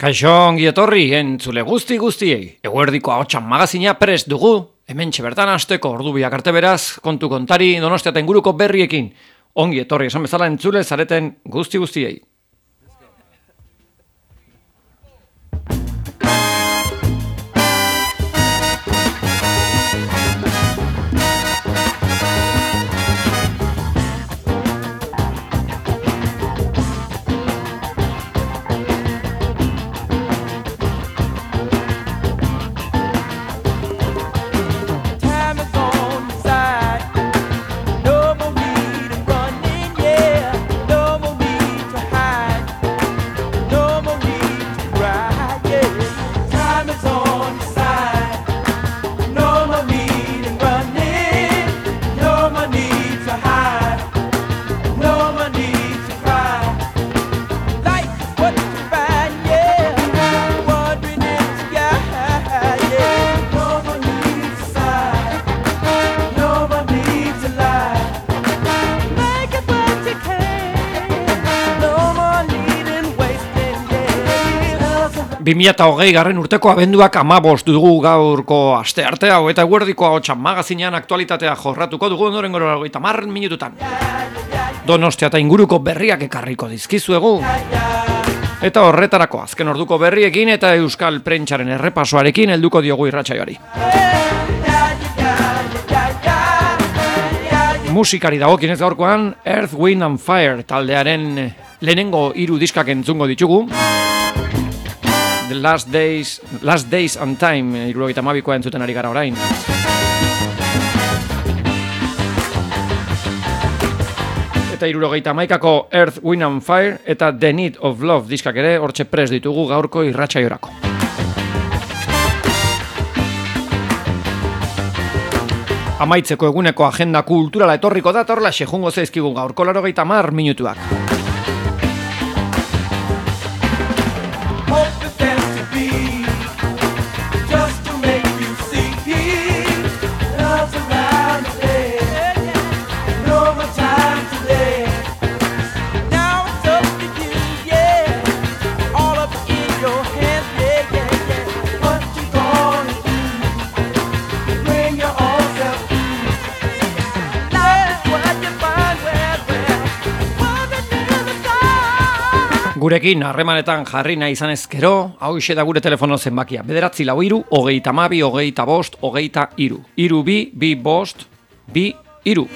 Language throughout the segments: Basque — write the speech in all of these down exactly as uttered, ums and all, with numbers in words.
Kaixo ongi etorri entzule guzti guztiei. Eguerdiko ahotsan magazina prest dugu. Hementxe bertan hasteko ordu biak arte beraz, kontu kontari Donostia eta inguruko berriekin. Ongi etorri esan bezala entzule zareten guzti guztiei. bi mila hogei garren urteko abenduak hamabost dugu gaurko aste arte hau eta eguerdiko ahotsan magazinean aktualitatea jorratuko dugu ondorengo hogeita hamar minututan. Donostia eta inguruko berriak ekarriko dizkizuegu. Eta horretarako azken orduko berriekin eta euskal prentsaren errepasoarekin helduko diogu irratsaioari. Musikari dagokienez gaurkoan Earth, Wind and Fire taldearen lehenengo hiru diskak entzungo ditugu. The Last Days, Last Days on Time, hirurogeita hamabikoa entzuten ari gara orain. Eta hirurogeita hamaikako Earth, Wind and Fire eta The Need of Love diskak ere hortxe prest ditugu gaurko irratsaiorako. Amaitzeko eguneko agenda kulturala etorriko da, torla xejungo zaizkigu gaurko laurogeita hamar minutuak. Gurekin harremanetan jarri nahi izan ezkero, hau ise da gure telefono zenbakia. Bederatzi lau iru, hogeita hamabi, hogeita bost, hogeita iru. Iru bi, bi bost, bi iru.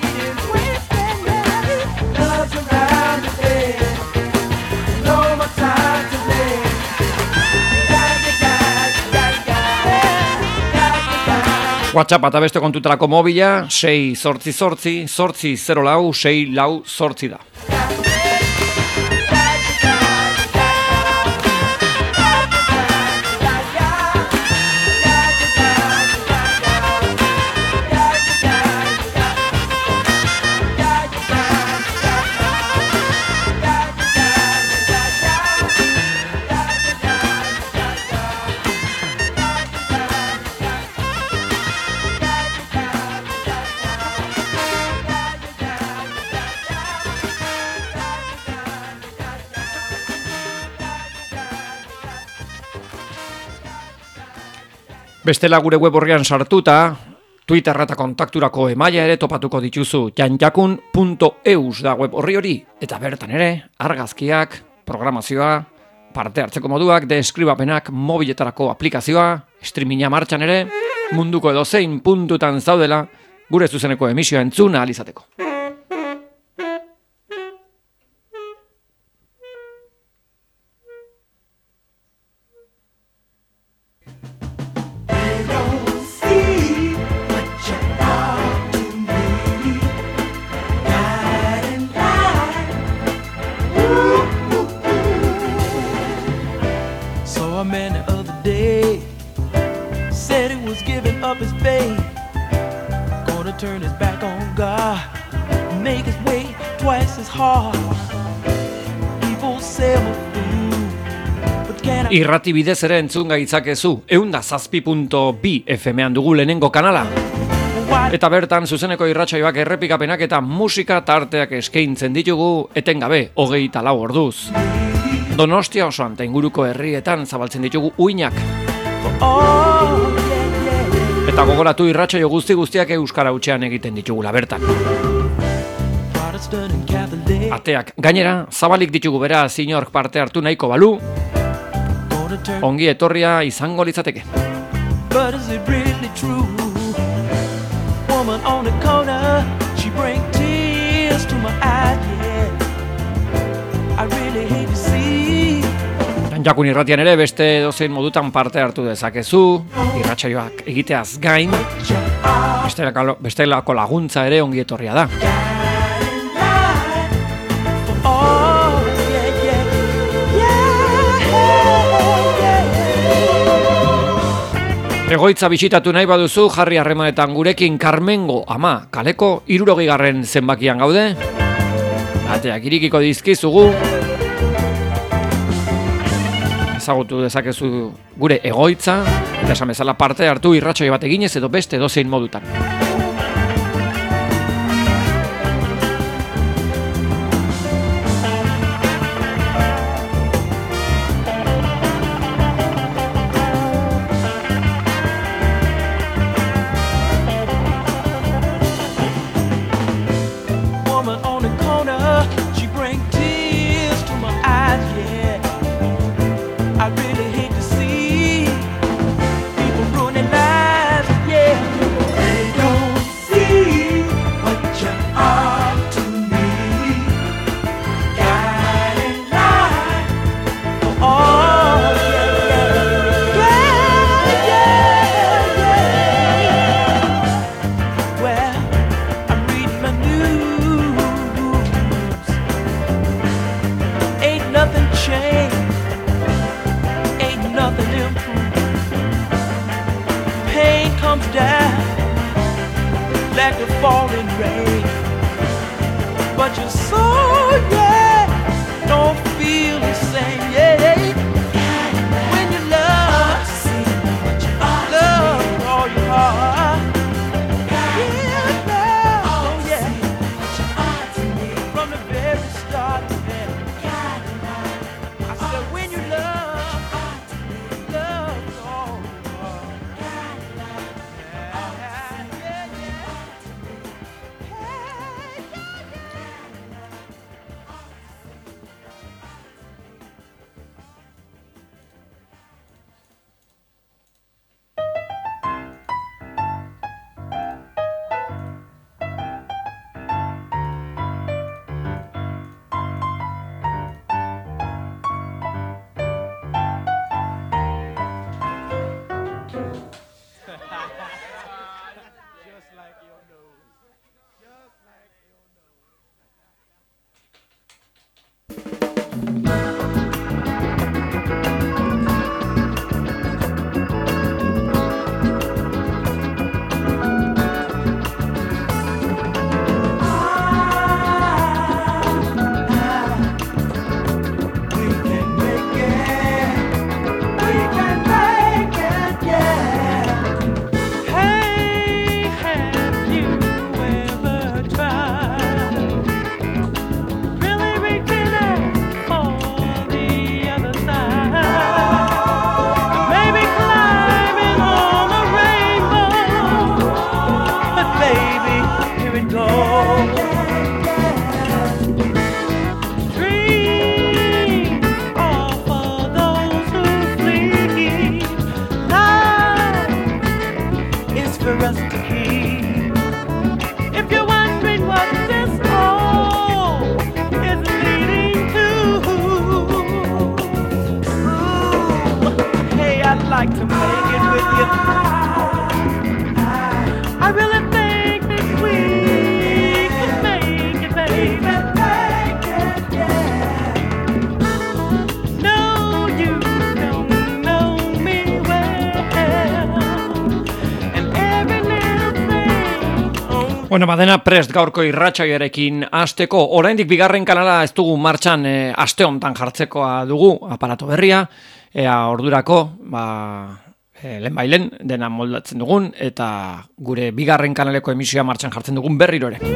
WhatsApp eta beste kontutarako mobila, sei zortzi zortzi, zortzi zero lau, sei lau zortzi da. Bestela gure web horrean sartuta, Twitter eta kontakturako emaila ere topatuko dituzu. janjakun punto eus da web horri hori. Eta bertan ere, argazkiak, programazioa, parte hartzeko moduak, deskribapenak, mobiletarako aplikazioa, streaminga martxan ere, munduko edozein puntutan zaudela, gure zuzeneko emisioa entzuna ahal izateko. Irrati bidez ere entzun gaitzakezu, eunda zazpi puntu bi F M-an dugu lehenengo kanala. Eta bertan zuzeneko irratsaioak errepikapenak eta musika tarteak eskaintzen ditugu etengabe hogeita lau orduz. Donostia osoan eta inguruko herrietan zabaltzen ditugu uinak. Eta gogoratu irratsaio guzti guztiak euskara hutsean egiten ditugula bertan. Ateak gainera zabalik ditugu, beraz inork parte hartu nahiko balu, ongi etorria izango litzateke. But is it really true? Woman on the corner, she bring tears to my eyes, yeah. I really hate to see. Jakun irratian ere beste dozein modutan parte hartu dezakezu, irratsaioak egiteaz gain, bestelako, bestelako laguntza ere ongi etorria da. Egoitza bisitatu nahi baduzu, jarri harremanetan gurekin. Karmengo ama kaleko hirurogeigarren zenbakian gaude. Ateak irikiko dizkizugu. Ezagutu dezakezu gure egoitza, eta esan bezala parte hartu irratsaio bat eginez edo beste dozein modutan. Bueno, badena prest gaurko irratsaioarekin hasteko. Oraindik bigarren kanala ez dugu martxan, e, aste hontan jartzekoa dugu aparato berria. Ea ordurako, ba, e, lehenbailen dena moldatzen dugun eta gure bigarren kanaleko emisioa martxan jartzen dugun berriro ere.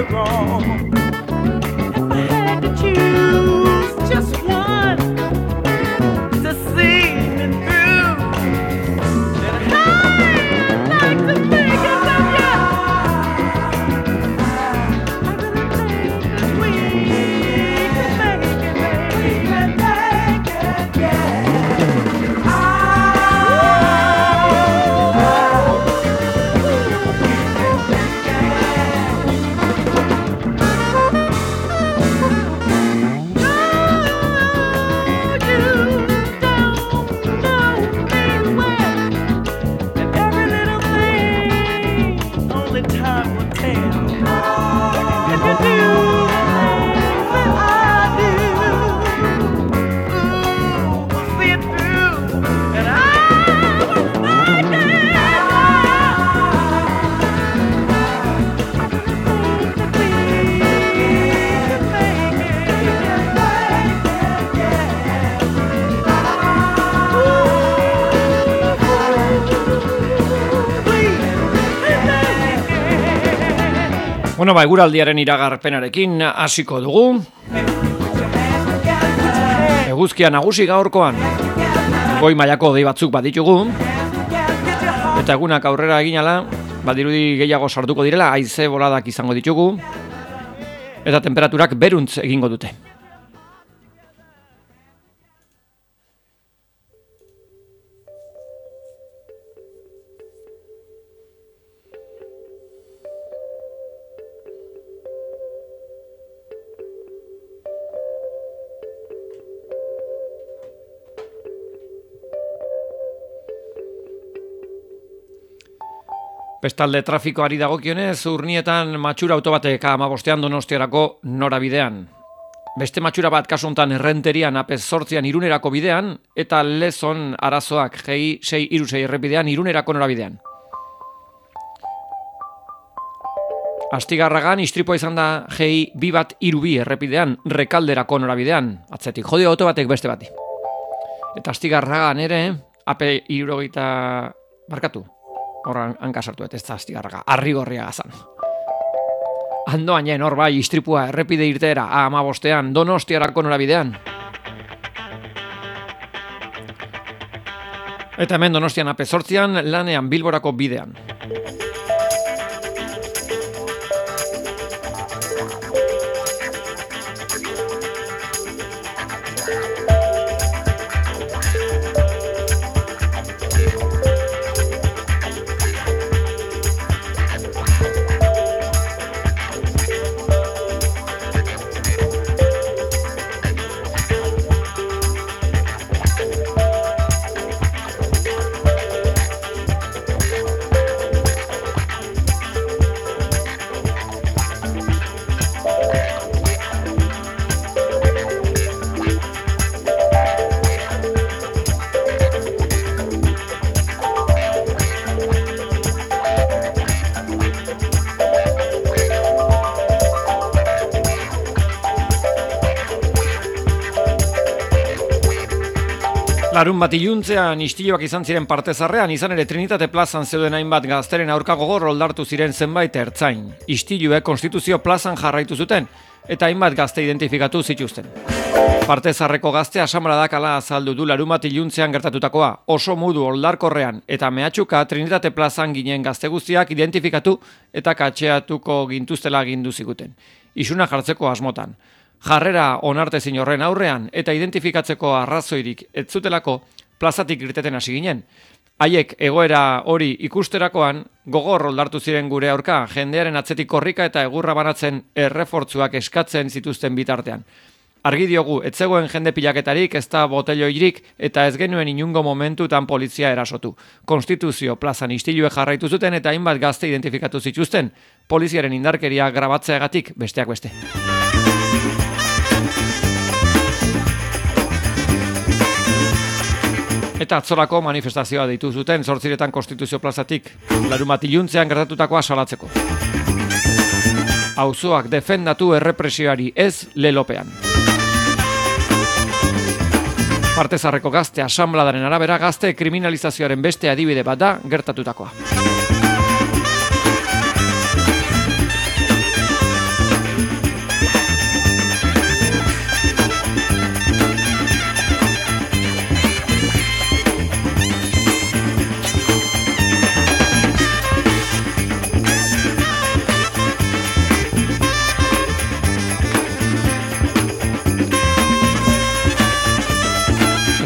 wrong. If I had to choose just one to see me through, then I'd like to think of you. I really think that we can make it, we can make it, yeah. Bueno, ba, eguraldiaren iragarpenarekin hasiko dugu. Eguzkia nagusi gaurkoan. Goi mailako hodei batzuk baditugu. Eta egunak aurrera eginala, badirudi gehiago sartuko direla, haize boladak izango ditugu. Eta temperaturak beruntz egingo dute. Bestalde trafikoari dagokionez, Urnietan matxura auto batek hamabostean Donostiarako norabidean. Beste matxura bat kasuntan Errenterian apez zortzian Irunerako bidean, eta Lezon arazoak G sei hiru sei errepidean Irunerako norabidean. Astigarragan istripua izan da G bi bat hiru bi errepidean Rekalderako norabidean, atzetik jode auto batek beste bati. Eta Astigarragan ere, ape hirurogeita barkatu. Horran hankasartu ez da Astigarraga, Arrigorria gazan. Andoan jen, hor bai, istripua errepide irteera, hamabostean, Donostiarako norabidean. Eta hemen Donostian ape zortzian, lanean Bilborako bidean. Larun bat iluntzean istiluak izan ziren partezarrean, izan ere Trinitate plazan zeuden hainbat gazteren aurka gogor oldartu ziren zenbait ertzain. Istiluek Konstituzio plazan jarraitu zuten, eta hainbat gazte identifikatu zituzten. Partezarreko gazte asambradak ala azaldu du larun bat iluntzean gertatutakoa, oso modu oldarkorrean, eta mehatxuka Trinitate plazan ginen gazte guztiak identifikatu eta katxeatuko gintuztela gindu ziguten. Isuna jartzeko asmotan. Jarrera onartezin horren aurrean eta identifikatzeko arrazoirik ez zutelako plazatik irteten hasi ginen. Haiek egoera hori ikusterakoan gogor oldartu ziren gure aurka, jendearen atzetik korrika eta egurra banatzen errefortzuak eskatzen zituzten bitartean. Argi diogu, ez zegoen jende pilaketarik, ez da botelloirik eta ez genuen inungo momentutan polizia erasotu. Konstituzio plazan istilue jarraitu zuten eta hainbat gazte identifikatu zituzten, poliziaren indarkeria grabatzeagatik besteak beste. Eta atzorako manifestazioa deitu zuten zortziretan Konstituzio plazatik larun bat iluntzean gertatutakoa salatzeko. Auzoak defendatu errepresioari ez lelopean. Partezarreko gazte asanbladaren arabera gazte kriminalizazioaren beste adibide bat da gertatutakoa.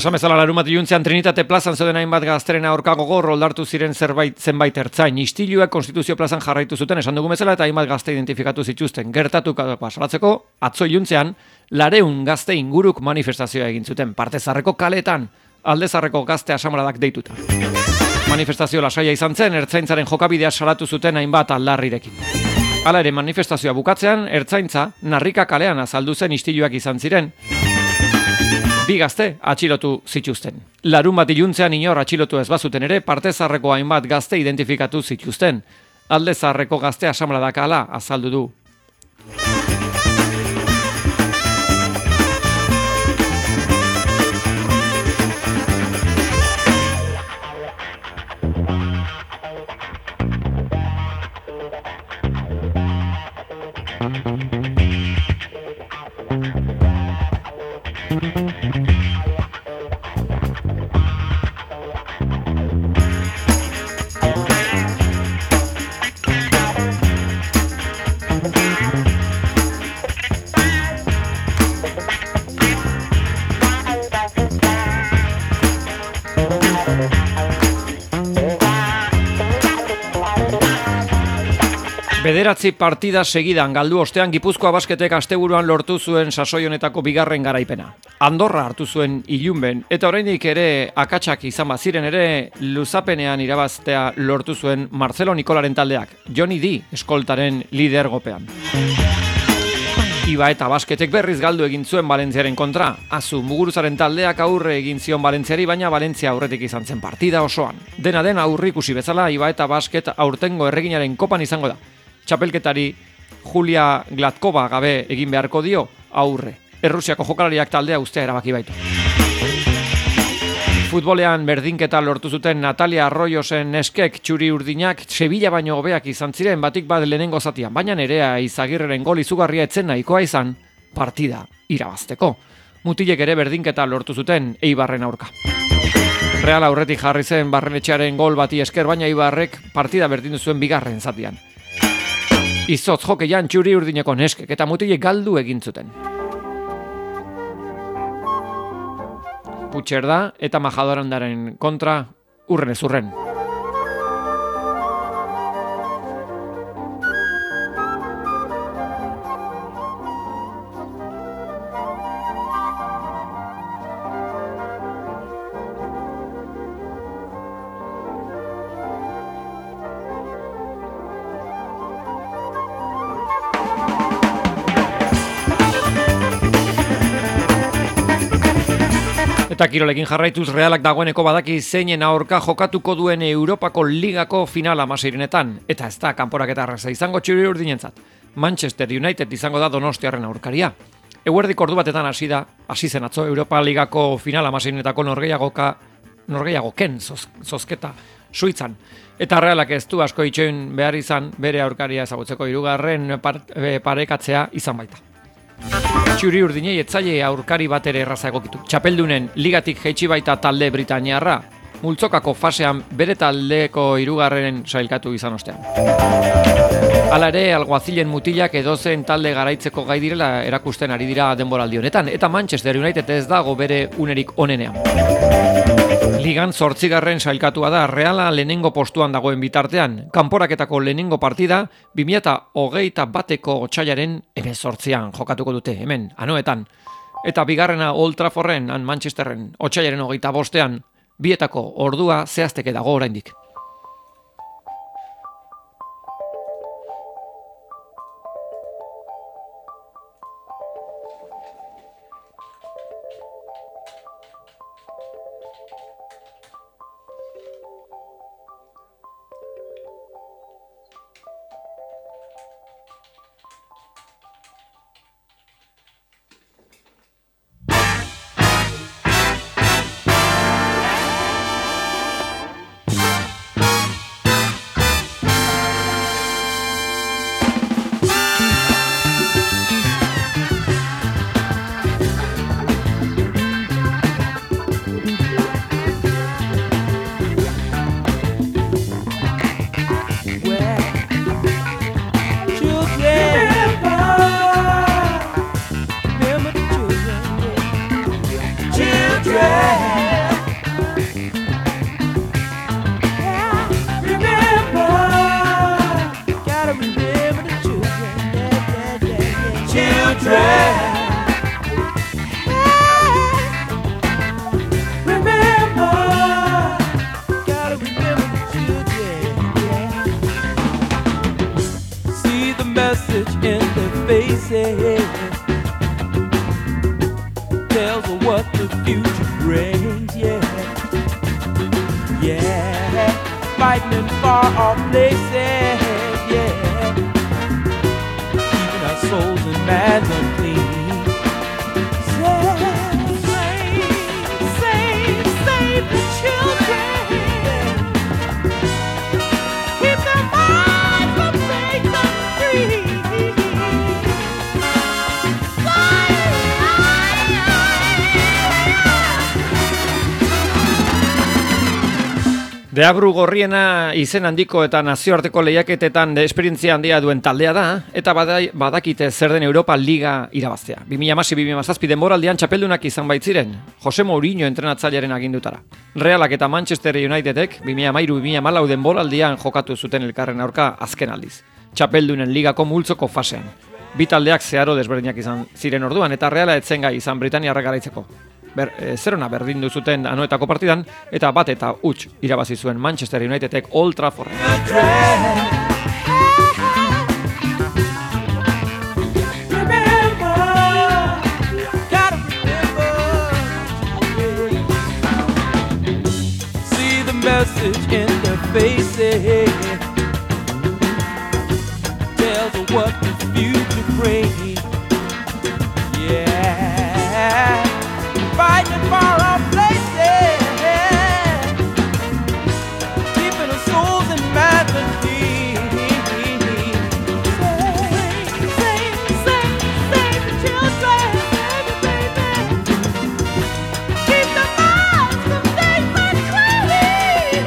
Esan bezala larumat iluntzean Trinitate plazan zeuden hainbat gazteren aurka gogor oldartu ziren zerbait zenbait ertzain. Istiluak Konstituzio plazan jarraitu zuten esan dugu bezala eta hainbat gazte identifikatu zituzten. Gertatuko salatzeko atzo iluntzean lareun gazte inguruk manifestazioa egin zuten. Partezarreko kaletan aldezarreko gazte asamaradak deituta. Manifestazio lasaia izan zen, ertzaintzaren jokabidea salatu zuten hainbat aldarrirekin. Hala ere manifestazioa bukatzean, ertzaintza narrika kalean azaldu zen istiluak izan ziren. Bi gazte atxilotu zituzten. Larun bat iluntzean inor atxilotu ez bazuten ere, partezarreko hainbat gazte identifikatu zituzten. Aldezarreko gazte asamaradak hala azaldu du. Bederatzi partida segidan galdu ostean Gipuzkoa Basketek asteburuan lortu zuen sasoi honetako bigarren garaipena. Andorra hartu zuen ilunben eta oraindik ere akatsak izan baziren ere luzapenean irabaztea lortu zuen Marcelo Nikolaren taldeak, Johnny D eskoltaren lidergopean. Iba eta Basketek berriz galdu egin zuen Valentziaren kontra. Azu Muguruzaren taldeak aurre egin zion Valentziari, baina Valentzia aurretik izan zen partida osoan. Dena den aurrikusi bezala Iba eta Basket aurtengo erreginaren kopan izango da. Txapelketari Julia Gladkova gabe egin beharko dio aurre. Errusiako jokalariak taldea ustea erabaki baitu. Futbolean berdinketa lortu zuten Natalia Arroyosen neskek txuri urdinak Sevilla baino hobeak izan ziren batik bat lehenengo zatian, baina Nerea Izagirreren gol izugarria etzen nahikoa izan partida irabazteko. Mutilek ere berdinketa lortu zuten Eibarren aurka. Real aurretik jarri zen Barrenetxearen gol bati esker, baina Eibarrek partida berdindu zuen bigarren zatian. Izotz jokeian txuri urdineko neskek eta mutilek galdu egin zuten. Putxerda eta Majadahondaren kontra urren ez urren. Eta kirolekin jarraituz Realak dagoeneko badaki zeinen aurka jokatuko duen Europako Ligako final hamaseirenetan. Eta ez da kanporaketa erraza izango txuri urdinentzat. Manchester United izango da Donostiarren aurkaria. Eguerdik ordu batetan hasi da, hasi zen atzo Europa Ligako final hamaseirenetako norgehiagoka, norgehiagoken zoz, zozketa Suitzan. Eta Realak ez du asko itxoin behar izan bere aurkaria ezagutzeko hirugarren par, e, parekatzea izan baita. Txuri urdinei etzaile aurkari bat ere erraza egokitu. Txapeldunen ligatik jaitsi baita talde Britaniarra, multzokako fasean bere taldeko hirugarren sailkatu izan ostean. Hala ere, alguazilen mutilak edozen talde garaitzeko gai direla erakusten ari dira denboraldi honetan, eta Manchester United ez dago bere unerik onenean. Ligan zortzigarren sailkatua da, Reala lehenengo postuan dagoen bitartean, kanporaketako lehenengo partida, bi mila hogeita bateko otsailaren hemezortzian jokatuko dute, hemen, Anoetan. Eta bigarrena Old Trafforden, han Manchesterren, otsailaren hogeita bostean, bietako ordua zehazteke dago oraindik. children. Remember, gotta remember the children. See the message in their faces, tells them what the future brings, yeah. Yeah, fighting in far off places, yeah. Keeping our souls and minds unclean. Save, save, save, save the children. Keep their minds from being free. Deabru Gorriena izen handiko eta nazioarteko lehiaketetan esperientzia handia duen taldea da, eta badakite zer den Europa Liga irabaztea. bi mila hamasei bi mila hamazazpi denboraldian txapeldunak izan baitziren, Jose Mourinho entrenatzailearen agindutara. Realak eta Manchester Unitedek bi mila hamairu bi mila hamalau denboraldian jokatu zuten elkarren aurka azken aldiz. Txapeldunen ligako multzoko fasean. Bi taldeak zeharo desberdinak izan ziren orduan, eta Reala etzen gai izan Britaniarra garaitzeko. Ber, e, zerona berdindu zuten anoetako partidan, eta bat eta huts irabazi zuen Manchester Unitedek Old Trafford. See the message in their faces, tells them what the future brings, yeah. Fighting far off places, keeping our souls and minds unclean. Save, save, save, save the children, baby, baby. Keep the minds from things unclean.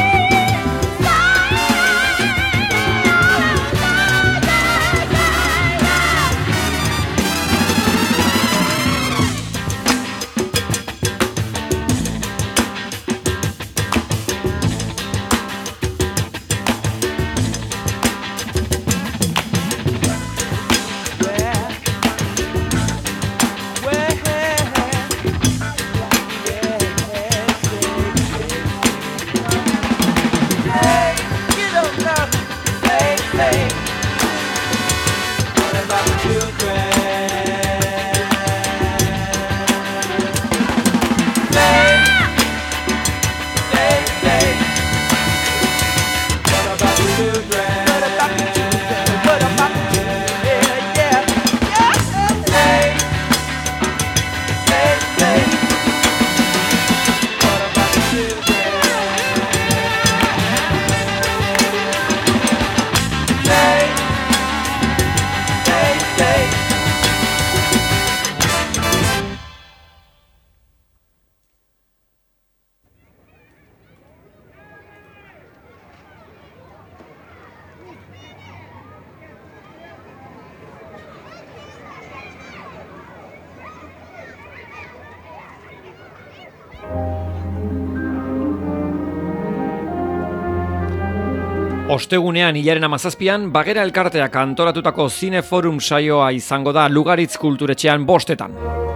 Ostegunean hilaren hamazazpian, Bagera elkarteak antolatutako Zineforum saioa izango da Lugaritz kulturetxean bostetan.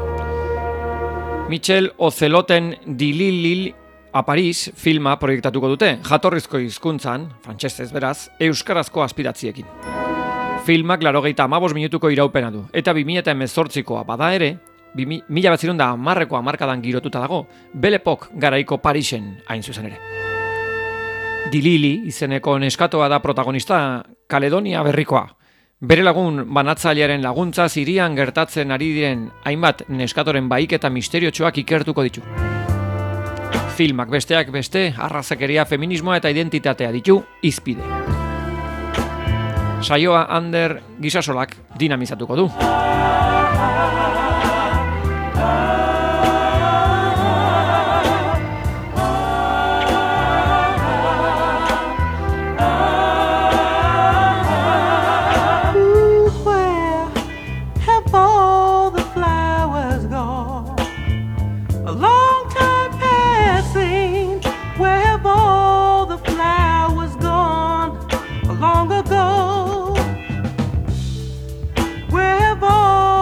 Michel Oceloten Dililil a Paris filma proiektatuko dute, jatorrizko hizkuntzan, frantsesez beraz, euskarazko azpidatziekin. Filmak laurogeita hamabost minutuko iraupena du, eta bi mila hemezortzikoa bada ere, mila bederatziehun eta hamarreko hamarkadan girotuta dago, Belle Époque garaiko Parisen hain zuzen ere. Dilili izeneko neskatoa da protagonista Kaledonia berrikoa. Bere lagun banatzailearen laguntza hirian gertatzen ari diren hainbat neskatoren baik eta misteriotsuak ikertuko ditu. Filmak besteak beste, arrazakeria, feminismoa eta identitatea ditu hizpide. Saioa Ander Gisasolak dinamizatuko du. Long ago, where have all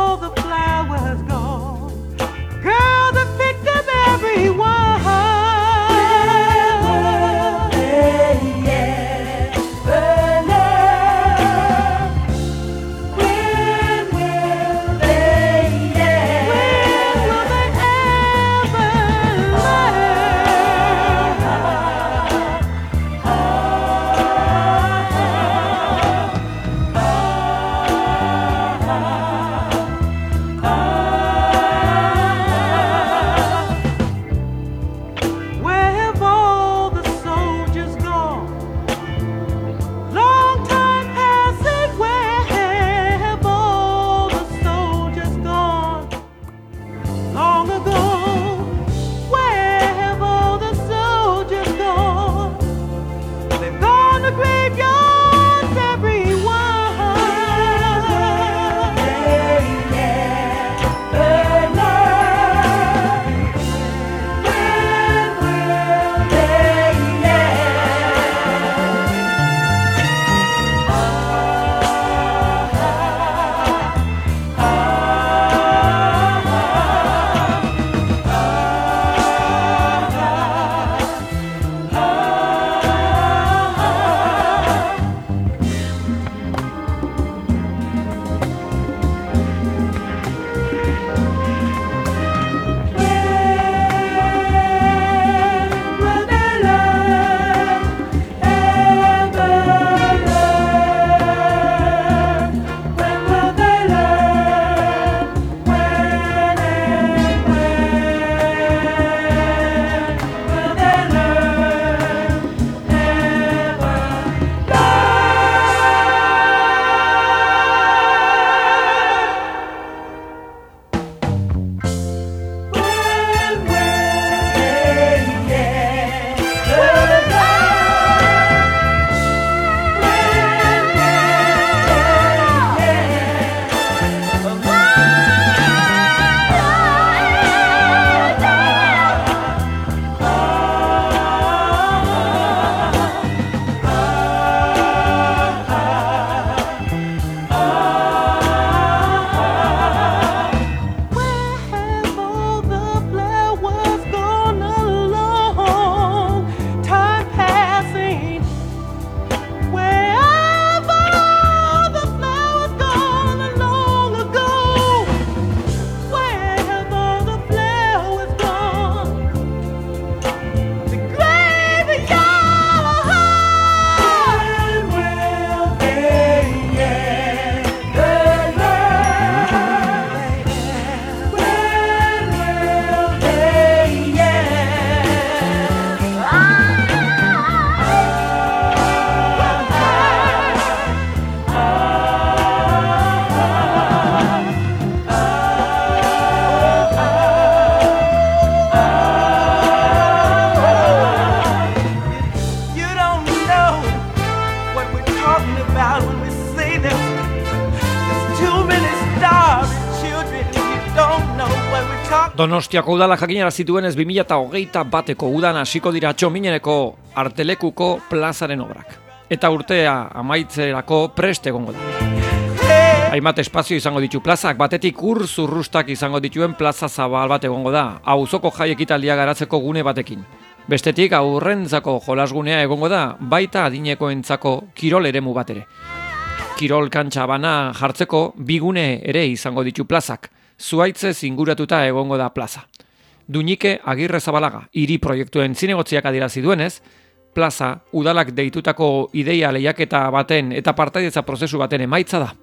Donostiako udala jakinara zituenez bi mila hogeita bateko udan hasiko dira Txomineneko artelekuko plazaren obrak. Eta urtea amaitzerako prest egongo da. Hainbat espazio izango ditu plazak, batetik ur zurrustak izango dituen plaza zabal bat egongo da, auzoko jai ekitaldia garatzeko gune batekin. Bestetik aurrentzako jolasgunea egongo da, baita adinekoentzako kirol eremu bat ere. Kirol kantxa bana jartzeko bigune ere izango ditu plazak, zuaitzez inguratuta egongo da plaza. Duñike Agirrezabalaga, hiri proiektuen zinegotziak adierazi duenez, plaza udalak deitutako ideia lehiaketa baten eta partaidetza prozesu baten emaitza da.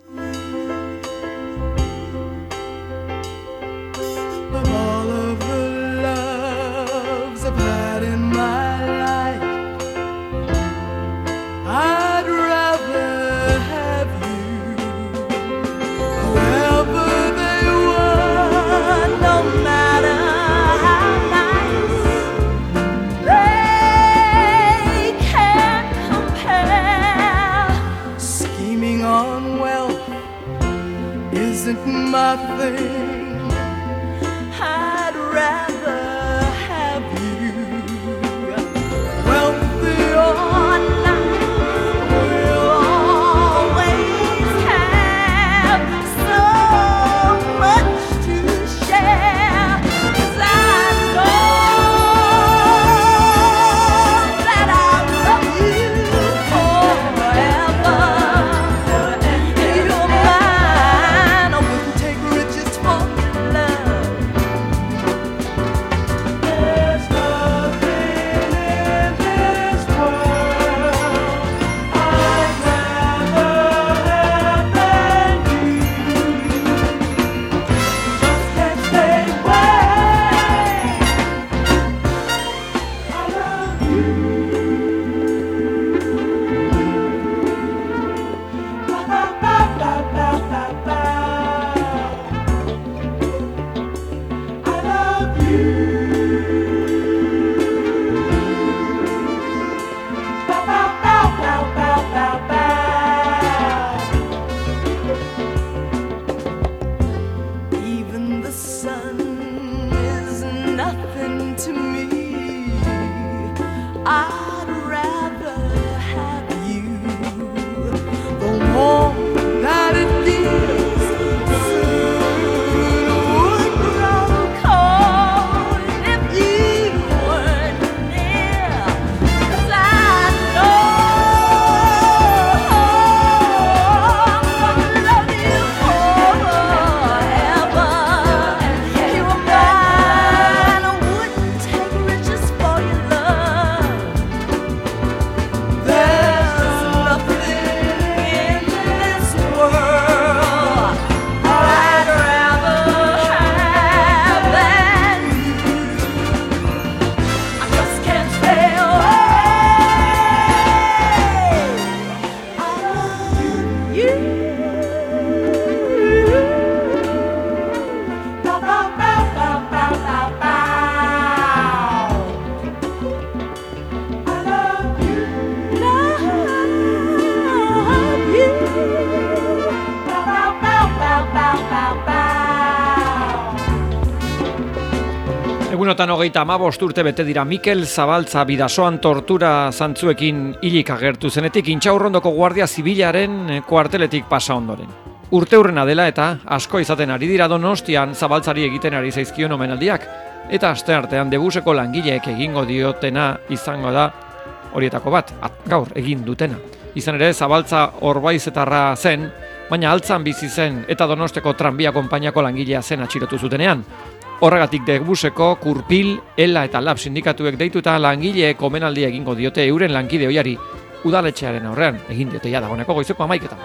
My thing, I'd rather have you wealthy or not. We'll always have so much to share, 'cause I know that I love you forever. You're mine. I wouldn't take riches for your love. There's nothing in this world I'd rather have than you. Just can't stay away. I love you. Ba ba ba ba ba ba ba. I love you. Ba ba ba ba ba ba ba. Even the sun is nothing to me. I'd rather have you. The warmth that it gives soon would grow cold if you weren't near. 'Cause I know I'm gonna love you forever. You were mine. I wouldn't take riches for your love. There's nothing in this world I'd rather have than you. I just can't stay away. I love you. Ba ba ba ba ba ba ba. I love you. Love you. Ba ba ba ba ba ba ba. Egunotan hogeita hamabost urte bete dira Mikel Zabaltza Bidasoan tortura zantzuekin hilik agertu zenetik Intxaurrondoko Guardia Zibilaren kuarteletik pasa ondoren. Urte hurrena dela eta asko izaten ari dira Donostian Zabaltzari egiten ari zaizkion omenaldiak, eta asteartean Debuseko langileek egingo diotena izango da horietako bat, at, gaur egin dutena. Izan ere Zabaltza Orbaizetarra zen, baina altzan bizi zen eta Donosteko tranbia konpainiako langilea zen atxilotu zutenean. Horregatik Debuseko, Kurpil, Ela eta Lab sindikatuek deituta langileek omenaldia egingo diote euren lankide ohiari udaletxearen aurrean, egin diote ja dagoeneko goizeko hamaiketan.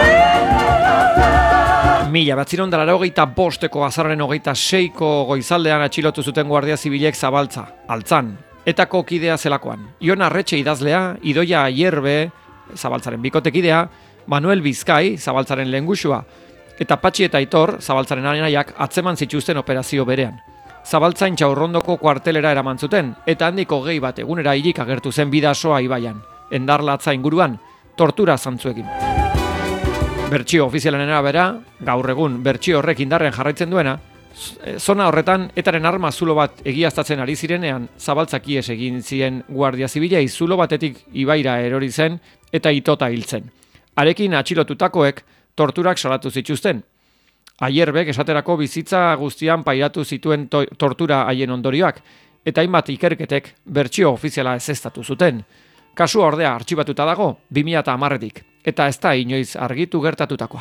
Mila batziron dara hogeita bosteko azarren hogeita seiko goizaldean atxilotu zuten Guardia Zibilek Zabaltza, altzan, etako kidea zelakoan. Ion Arretxe idazlea, Idoia Aierbe, Zabaltzaren bikotekidea, Manuel Bizkai, Zabaltzaren lehenguxua, eta Patxi eta Aitor, Zabaltzaren anaiak atzeman zituzten operazio berean. Zabaltza Intxaurrondoko kuartelera eraman zuten, eta handiko gehi bat egunera hilik agertu zen Bidasoa ibaian, Endarlatza inguruan, tortura zantzuekin. Bertsio ofizialen arabera, gaur egun bertsio horrek indarren jarraitzen duena, Zona horretan, etaren arma zulo bat egiaztatzen ari zirenean, zabaltzak ihes egin zien guardia zibilei zulo batetik ibaira erori zen eta itota hil zen. Harekin atxilotutakoek torturak salatu zituzten. Aierbek esaterako bizitza guztian pairatu zituen tortura haien ondorioak, eta hainbat ikerketek bertsio ofiziala ezeztatu zuten. Kasua ordea artxibatuta dago bi mila hamarretik, eta ez da inoiz argitu gertatutakoa.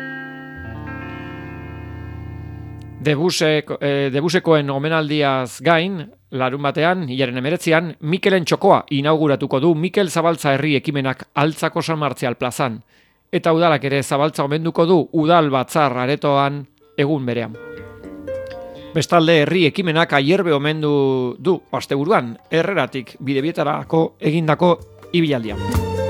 Debuseko, eh, Debusekoen omenaldiaz gain, larun batean, hilaren emeretzian, Mikelen txokoa inauguratuko du Mikel Zabaltza herri ekimenak Altzako San Martzial plazan. Eta udalak ere Zabaltza omenduko du udal batzar aretoan egun berean. Bestalde herri ekimenak Aierbe omendu du asteburuan, Herreratik Bidebietarako egindako ibilaldian.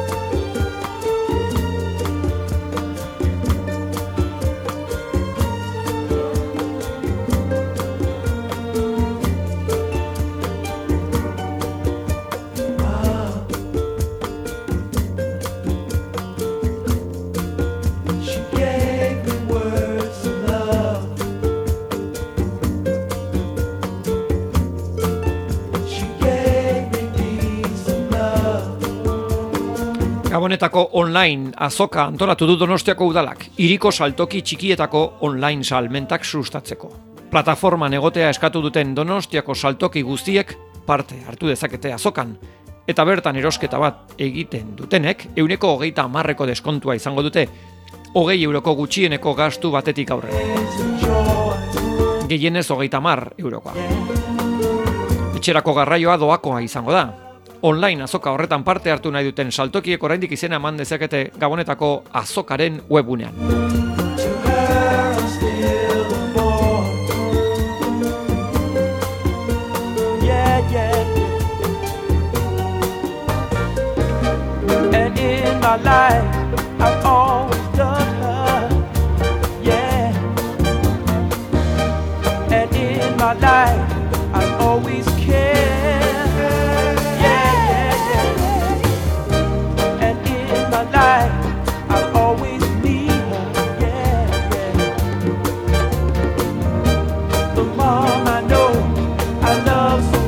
Gabonetako online azoka antolatu du Donostiako udalak, hiriko saltoki txikietako online salmentak sustatzeko. Plataforman egotea eskatu duten Donostiako saltoki guztiek parte hartu dezakete azokan, eta bertan erosketa bat egiten dutenek ehuneko hogeita hamarreko deskontua izango dute, hogei euroko gutxieneko gastu batetik aurrera. Gehienez hogeita hamar eurokoa. Etxerako garraioa doakoa izango da. Online azoka horretan parte hartu nahi duten saltokiek oraindik izena eman dezakete Gabonetako azokaren webunean. Yeah, yeah. And in my life, I've always loved her. Yeah. And in my life, I've always cared. I'll always need her, yeah, yeah. The mom I know I love so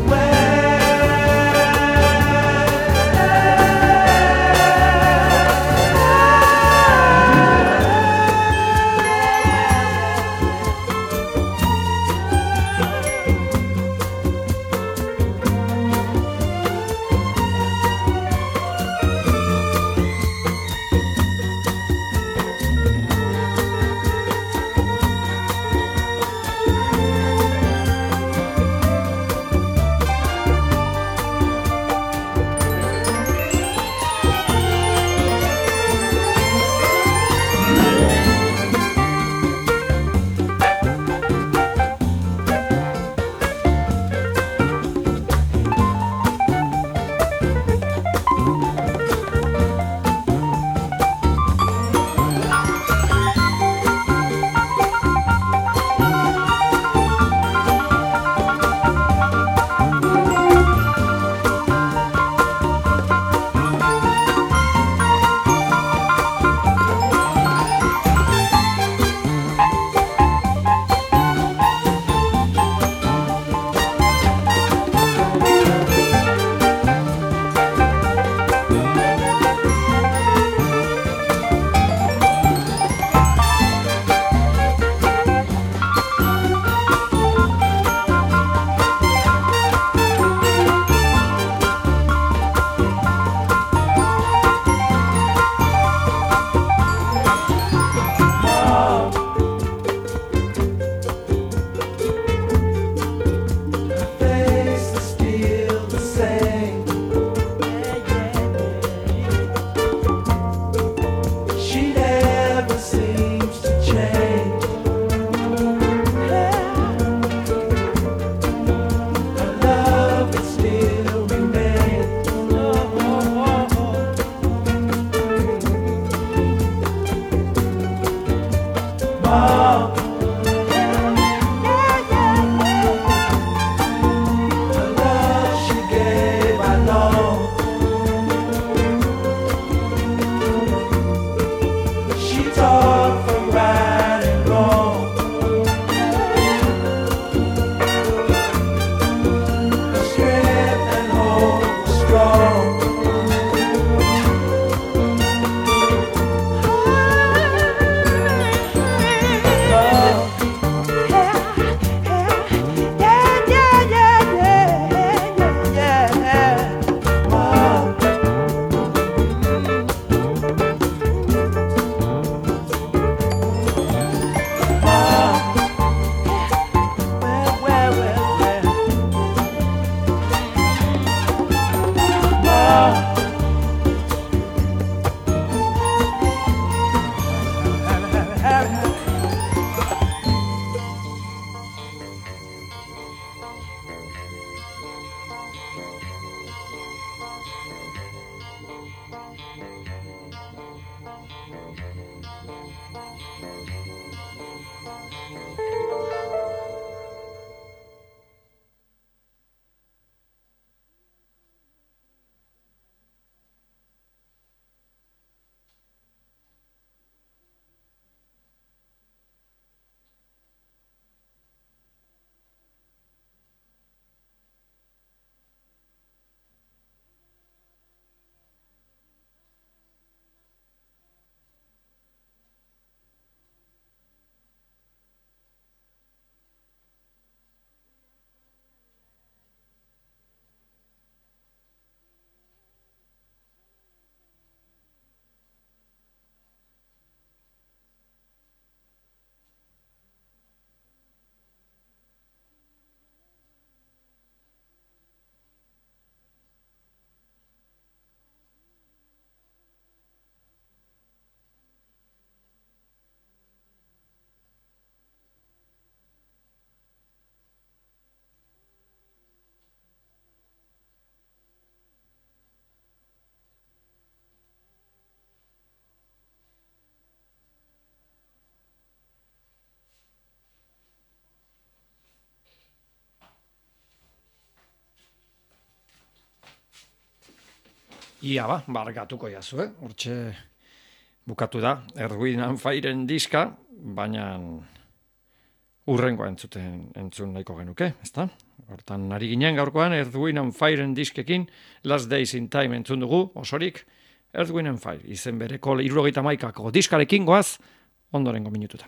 Ia ba, bargatuko jazu, eh? Hortxe bukatu da, Earth, Wind and Fireen diska, baina urrengoa entzuten entzun nahiko genuke, ezta? Hortan ari ginen gaurkoan Earth, Wind and Fireen diskekin Last Days in Time entzun dugu, osorik Earth, Wind and Fire, izen bereko hirurogeita hamaikako diskarekin goaz, ondorengo minututan.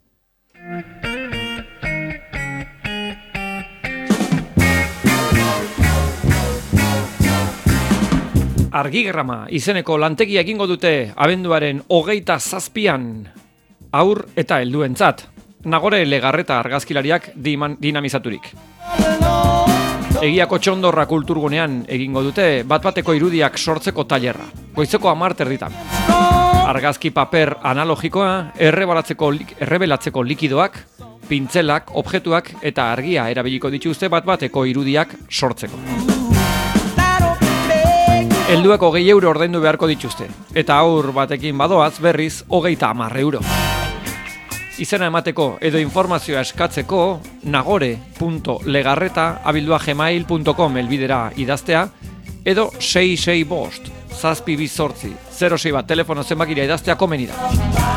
Argigrama izeneko lantegia egingo dute abenduaren hogeita zazpian aur eta helduentzat. Nagore Legarreta argazkilariak dinamizaturik. Egiako Txondorra kulturgunean egingo dute bat-bateko irudiak sortzeko tailerra. Goizeko hamar erditan. Argazki paper analogikoa, errebelatzeko, errebelatzeko likidoak, pintzelak, objektuak eta argia erabiliko dituzte bat-bateko irudiak sortzeko. Helduak hogei euro ordaindu beharko dituzte, eta aur batekin badoaz berriz hogeita hamar euro. Izena emateko edo informazioa eskatzeko nagore punto legarreta abildua gmail punto com elbidera idaztea edo sei sei bost, zazpi bi zortzi, zero sei bat telefono zenbakia idaztea komeni da.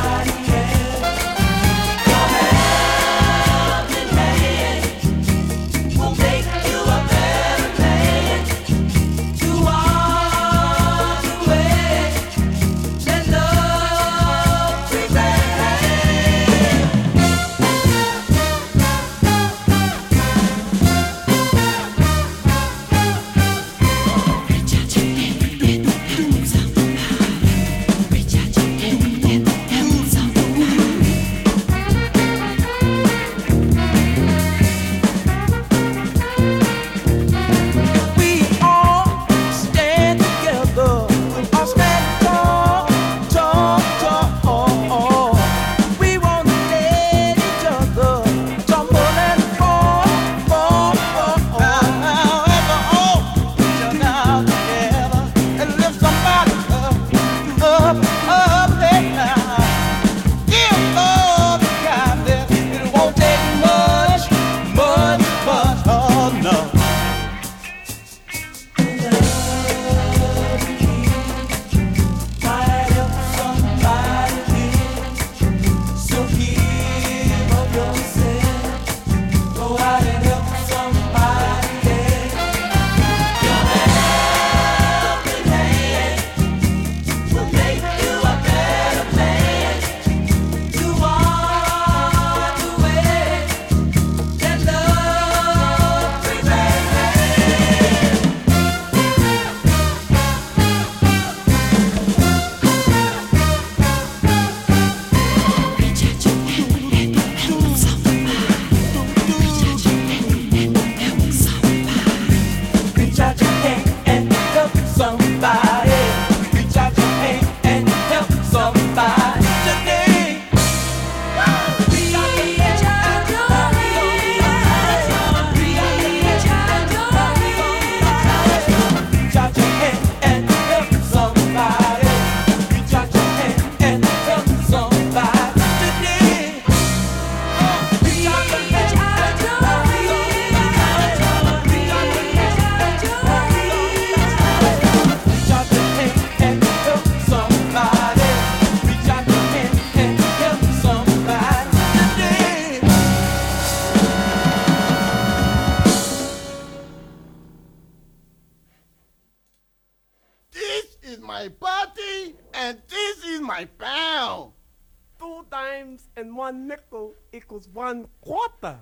my party, and this is my pound. Two dimes and one nickel equals one quarter.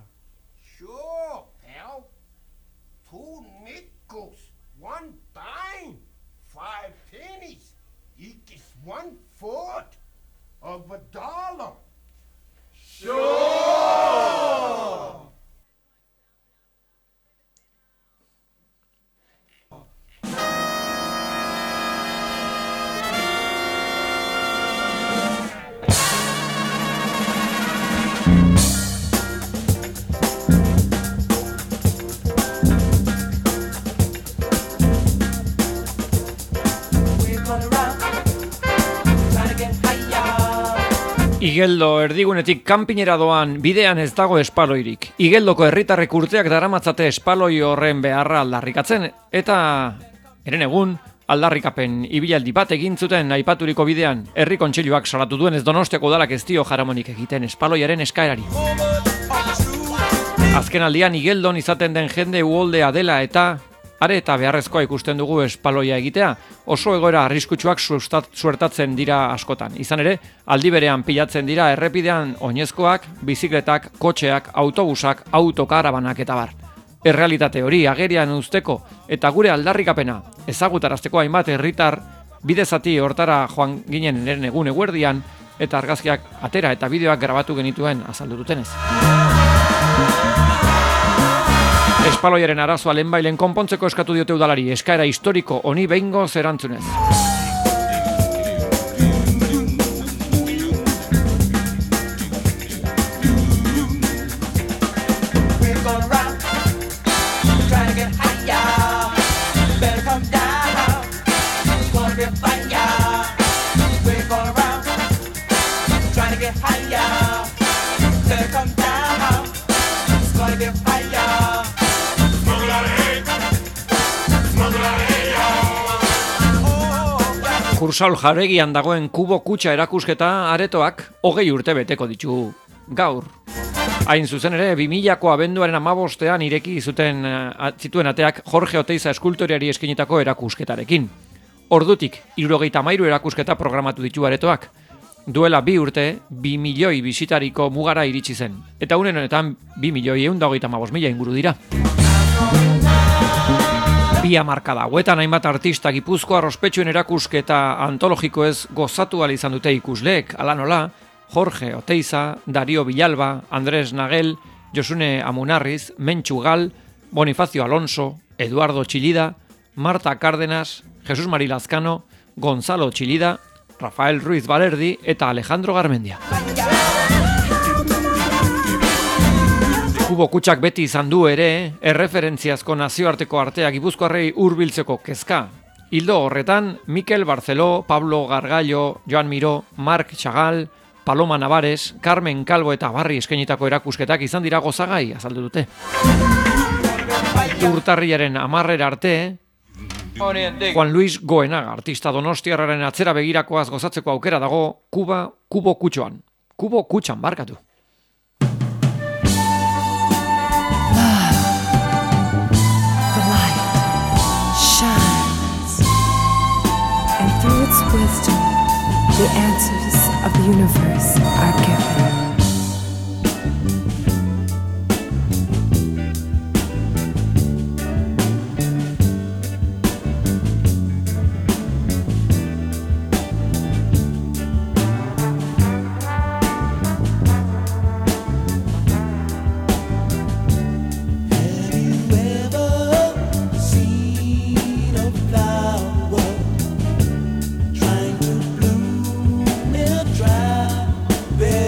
Sure, pal. Two nickels, one dime, five pennies equals one fourth of a dollar. Sure! Igeldo erdigunetik kanpinera doan bidean ez dago espaloirik. Igeldoko herritarrek urteak daramatzate espaloi horren beharra aldarrikatzen, eta eren egun aldarrikapen ibilaldi bat egin zuten aipaturiko bidean, herri kontseiluak salatu duenez Donostiako udalak ez dio jaramonik egiten espaloiaren eskaerari. Azken aldian igeldon izaten den jende uholdea dela eta are eta beharrezkoa ikusten dugu espaloia egitea, oso egoera arriskutsuak suertatzen dira askotan. Izan ere, aldi berean pilatzen dira errepidean oinezkoak, bizikletak, kotxeak, autobusak, autokarabanak eta bar. Errealitate hori agerian uzteko eta gure aldarrikapena ezagutarazteko hainbat herritar bidezati hortara joan ginen eren egun eguerdian eta argazkiak atera eta bideoak grabatu genituen azaldu dutenez. Espaloiaren arazoa lehenbailen konpontzeko eskatu diote udalari, eskaera historiko honi behingoz erantzunez. Kursaul Jaregian dagoen kubo kutxa erakusketa aretoak hogei urte beteko ditu gaur. Hain zuzen ere, bi milako abenduaren hamabostean ireki zuten zituen ateak Jorge Oteiza eskultoriari eskinitako erakusketarekin. Ordutik, hirurogeita hamairu erakusketa programatu ditu aretoak. Duela bi urte, bi milioi bisitariko mugara iritsi zen. Eta unen honetan, bi milioi ehun eta hogeita hamabost mila inguru dira. Bi hamarkada hauetan hainbat artista Gipuzkoar ospetsuen erakusketa antologiko ez gozatu ahal izan dute ikusleek, hala nola, Jorge Oteiza, Dario Villalba, Andrés Nagel, Josune Amunarriz, Mentxu Gal, Bonifacio Alonso, Eduardo Txillida, Marta Cárdenas, Jesús Mari Lazcano, Gonzalo Txillida, Rafael Ruiz Balerdi eta Alejandro Garmendia. Kubo kutxak beti izan du ere, erreferentziazko nazioarteko artea Gipuzkoarrei hurbiltzeko kezka. Hildo horretan, Mikel Barceló, Pablo Gargallo, Joan Miró, Marc Chagall, Paloma Navares, Carmen Calvo eta Barri eskainitako erakusketak izan dira gozagai, azaldu dute. Urtarrilaren hamarrera arte, Juan Luis Goenaga, artista donostiarraren atzera begirakoaz gozatzeko aukera dago Kuba Kubo Kutxoan. Kubo Kutxan barkatu. Through its wisdom, the answers of the universe are given. There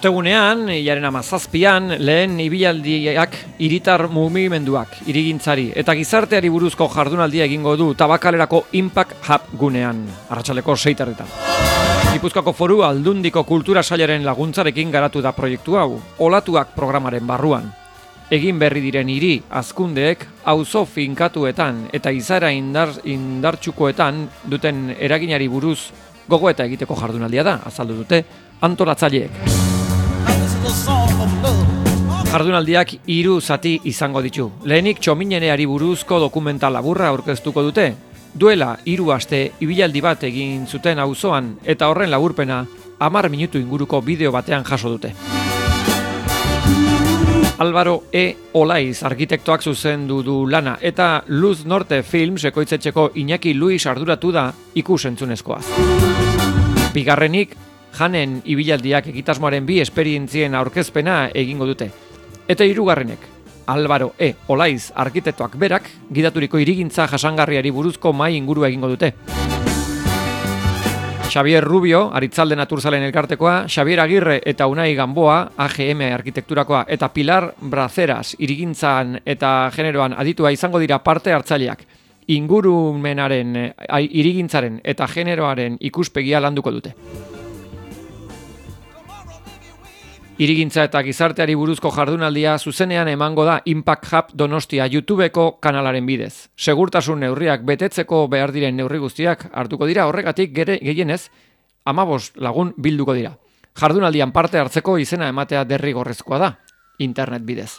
Ostegunean, hilaren hamazazpian, lehen ibilaldiak hiritar mugimenduak, hirigintzari eta gizarteari buruzko jardunaldia egingo du Tabakalerako Impact Hub gunean, arratsaldeko seitarretan. Gipuzkoako Foru Aldundiko Kultura Sailaren laguntzarekin garatu da proiektu hau, Olatuak programaren barruan. Egin berri diren hiri azkundeek auzo finkatuetan eta izaera indar, indartsukoetan duten eraginari buruz gogoeta egiteko jardunaldia da, azaldu dute antolatzaileek. Jardunaldiak hiru zati izango ditu. Lehenik txomineneari buruzko dokumental laburra aurkeztuko dute. Duela hiru aste ibilaldi bat egin zuten auzoan eta horren laburpena hamar minutu inguruko bideo batean jaso dute. Álvaro E. Olaiz arkitektoak zuzendu du lana eta Luz Norte Films ekoitzetxeko Iñaki Luis arduratu da ikus-entzunezkoaz. Bigarrenik, Janen ibilaldiak egitasmoaren bi esperientzien aurkezpena egingo dute. Eta hirugarrenek, Álvaro E. Olaiz arkitektoak berak gidaturiko hirigintza jasangarriari buruzko mahai ingurua egingo dute. Xavier Rubio, Aritzalde Naturzalen elkartekoa, Xavier Agirre eta Unai Gamboa, A G M arkitekturakoa eta Pilar Braceras hirigintzan eta generoan aditua izango dira parte hartzaileak. Ingurumenaren, hirigintzaren eta generoaren ikuspegia landuko dute. Hirigintza eta gizarteari buruzko jardunaldia zuzenean emango da Impact Hub Donostia YouTubeko kanalaren bidez. Segurtasun neurriak betetzeko behar diren neurri guztiak hartuko dira, horregatik gere gehienez hamabost lagun bilduko dira. Jardunaldian parte hartzeko izena ematea derrigorrezkoa da, internet bidez.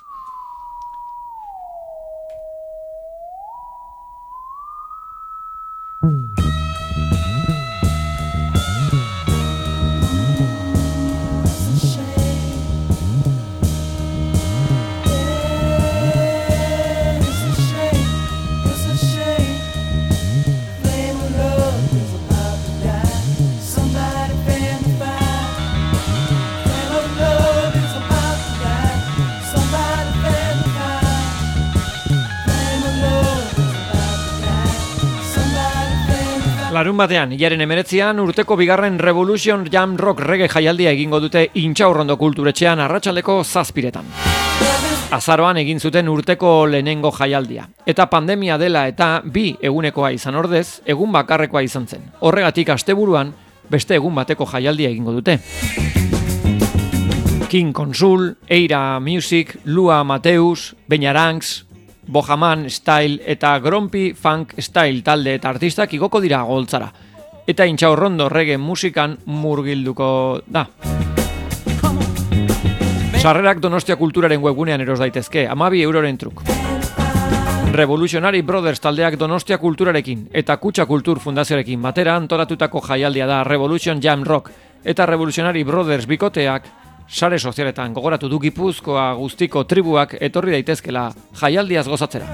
Larun batean, hilaren emeretzian, urteko bigarren Revolution Jam Rock Reggae jaialdia egingo dute Intxaurrondo kulturetxean arratsaldeko zazpiretan. Azaroan egin zuten urteko lehenengo jaialdia. Eta pandemia dela eta bi egunekoa izan ordez, egun bakarrekoa izan zen. Horregatik asteburuan, beste egun bateko jaialdia egingo dute. King Consul, Eira Music, Lua Mateus, Beñarangs, Bohaman Style eta Grumpy Funk Style talde eta artistak igoko dira goltzara. Eta Intxaurrondo reggae musikan murgilduko da. Sarrerak Donostia Kulturaren webgunean eros daitezke, hamabi euroren truk. Revolutionary Brothers taldeak Donostia Kulturarekin eta Kutxa Kultur Fundazioarekin batera antolatutako jaialdia da Revolution Jam Rock eta Revolutionary Brothers bikoteak sare sozialetan gogoratu du Gipuzkoa guztiko tribuak etorri daitezkela jaialdiaz gozatzera.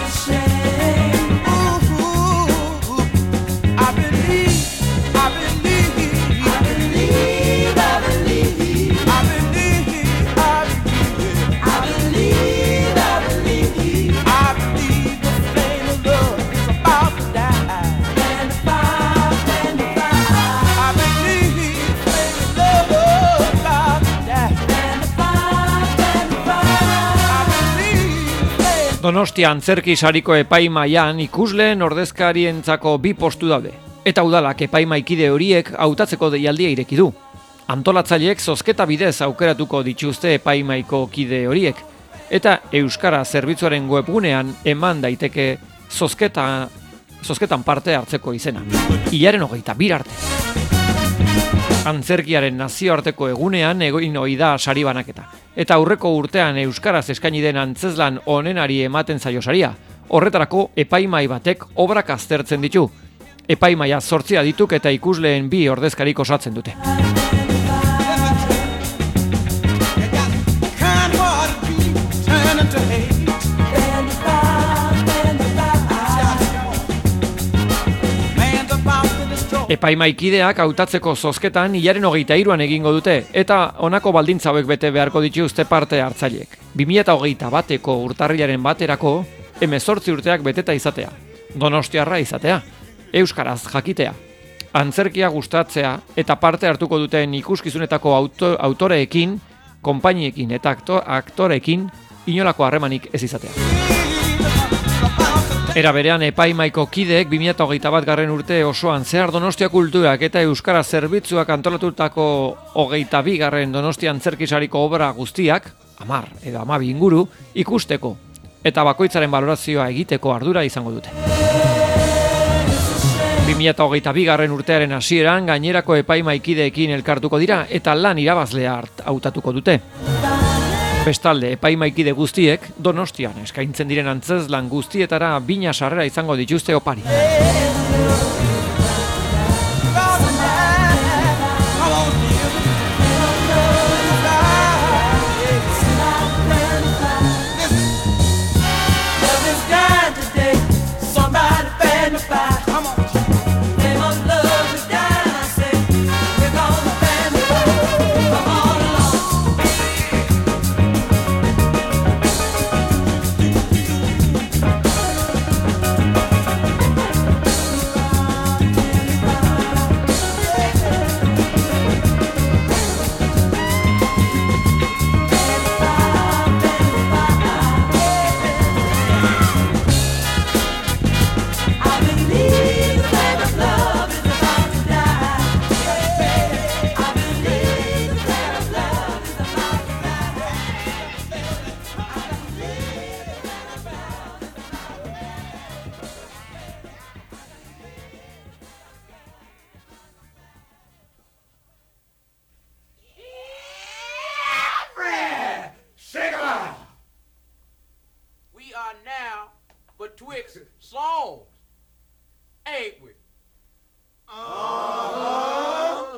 Donostia antzerki sariko epaimaian ikusleen ordezkarientzako bi postu daude. Eta udalak epaimaikide horiek hautatzeko deialdia ireki du. Antolatzaileek zozketa bidez aukeratuko dituzte epaimaiko kide horiek. Eta Euskara zerbitzuaren webgunean eman daiteke zozketa, zozketan parte hartzeko izena. Hilaren hogeita bir arte. Antzerkiaren nazioarteko egunean egin ohi da sari banaketa. Eta aurreko urtean euskaraz eskaini den antzezlan onenari ematen zaio saria. Horretarako epaimai batek obrak aztertzen ditu. Epaimaia zortzia dituk eta ikusleen bi ordezkarik osatzen dute. Epaimaikideak hautatzeko zozketan hilaren hogeita hiruan egingo dute eta honako baldintza hauek bete beharko dituzte parte hartzaileek. bi mila hogeita bateko urtarrilaren baterako hemezortzi urteak beteta izatea, donostiarra izatea, euskaraz jakitea, antzerkia gustatzea eta parte hartuko duten ikuskizunetako auto, autoreekin, konpainiekin eta aktor, aktoreekin inolako harremanik ez izatea. Era berean epaimaiko kideek bi mila hogeita bat garren urte osoan zehar Donostia Kulturak eta Euskara Zerbitzuak antolatutako hogeita bi garren Donostia antzerkisariko obra guztiak, hamar edo hamabi inguru, ikusteko eta bakoitzaren balorazioa egiteko ardura izango dute. bi mila hogeita bi garren urtearen hasieran gainerako epaimaikideekin elkartuko dira eta lan irabazlea hautatuko dute. Bestalde, epaimaikide guztiek Donostian eskaintzen diren antzezlan guztietara bina sarrera izango dituzte opari. Betwixt songs, ain't we? Uh-huh.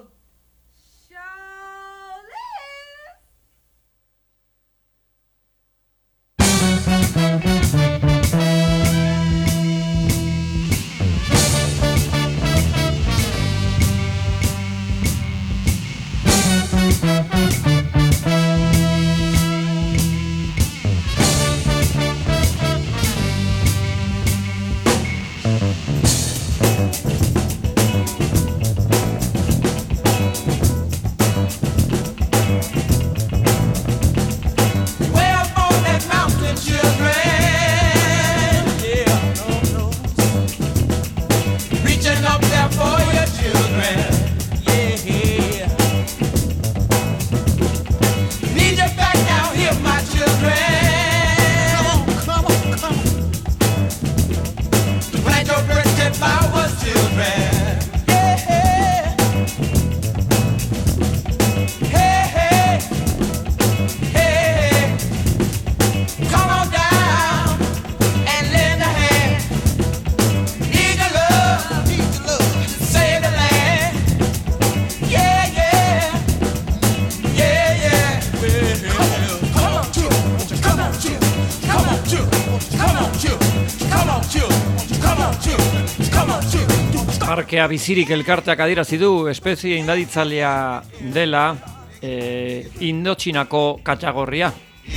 Parkea bizirik elkarteak adierazi du espezie indaditzailea dela e, Indotxinako katxagorria.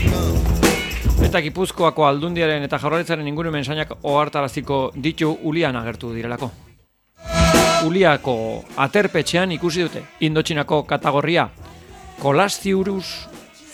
Eta Gipuzkoako Aldundiaren eta Jaurlaritzaren ingurumen sainak ohartaraziko ditu Ulian agertu direlako. Uliako aterpetxean ikusi dute Indotxinako katagorria Colastiurus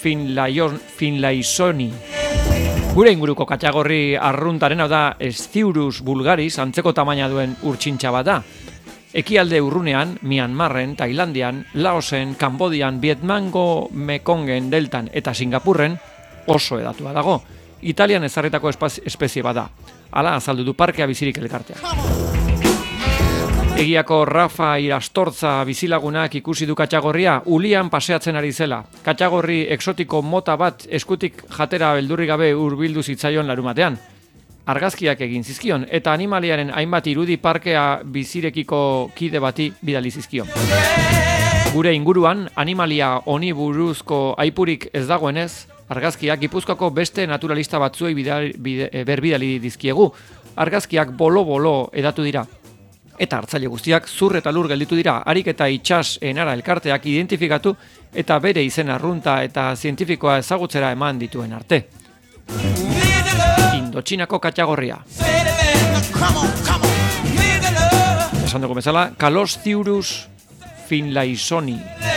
finlaysoni. Gure inguruko katxagorri arruntaren, hau da Esthiurus vulgaris, antzeko tamaina duen urtsintxa bat da. Ekialde urrunean, Myanmarren, Tailandian, Laosen, Kambodian, Vietnamgo Mekongen deltan eta Singapurren oso edatua dago. Italian ezarritako espezie bada. Hala azaldu du Parkea bizirik elkartea. Egiako Rafa Irastortza bizilagunak ikusi du katxagorria Ulian paseatzen ari zela. Katxagorri exotiko mota bat eskutik jatera beldurri gabe hurbildu zitzaion larumatean. Argazkiak egin zizkion eta animaliaren hainbat irudi Parkea bizirekiko kide bati bidali zizkion. Gure inguruan animalia honi buruzko aipurik ez dagoenez, argazkiak Gipuzkoako beste naturalista batzuei bidali, bide, berbidali dizkiegu. Argazkiak bolo-bolo edatu dira. Eta hartzaile guztiak zur eta lur gelditu dira, harik eta itsas enara elkarteak identifikatu eta bere izen arrunta eta zientifikoa ezagutzera eman dituen arte. Indotxinako katxagorria. esan dugu bezala, Calosthiurus finlaysoni.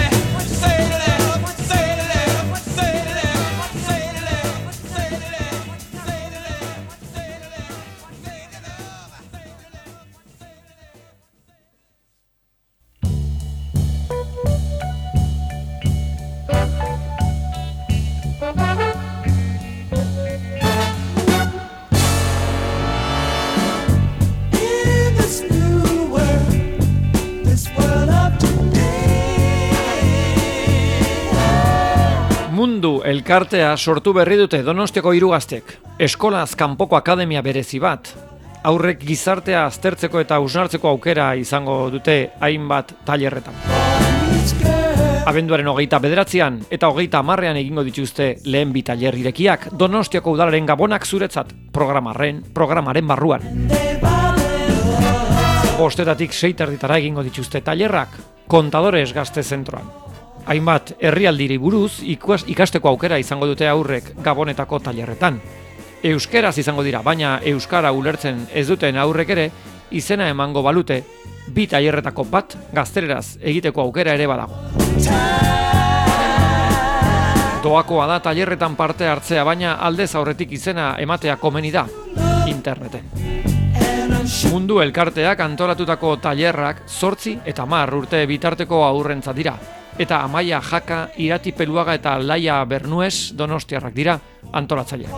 Mundu elkartea sortu berri dute Donostiako hiru gaztek. Eskolaz kanpoko akademia berezi bat. Aurrek gizartea aztertzeko eta hausnartzeko aukera izango dute hainbat tailerretan. Abenduaren hogeita bederatzean eta hogeita hamarrean egingo dituzte lehen bi tailer irekiak Donostiako udalaren gabonak zuretzat programaren, programaren barruan. Bostetatik sei terditara egingo dituzte tailerrak Kontadores Gazte Zentroan. Hainbat herrialdiri buruz ikasteko aukera izango dute aurrek gabonetako tailerretan. Euskeraz izango dira, baina euskara ulertzen ez duten aurrek ere izena emango balute bi tailerretako bat gazteleraz egiteko aukera ere badago. Doakoa da tailerretan parte hartzea, baina aldez aurretik izena ematea komeni da interneten. Mundu elkarteak antolatutako tailerrak zortzi eta hamar urte bitarteko aurrentzat dira. Eta Amaia Jaka, Irati Peluaga eta Laia Bernuez donostiarrak dira antolatzaileak.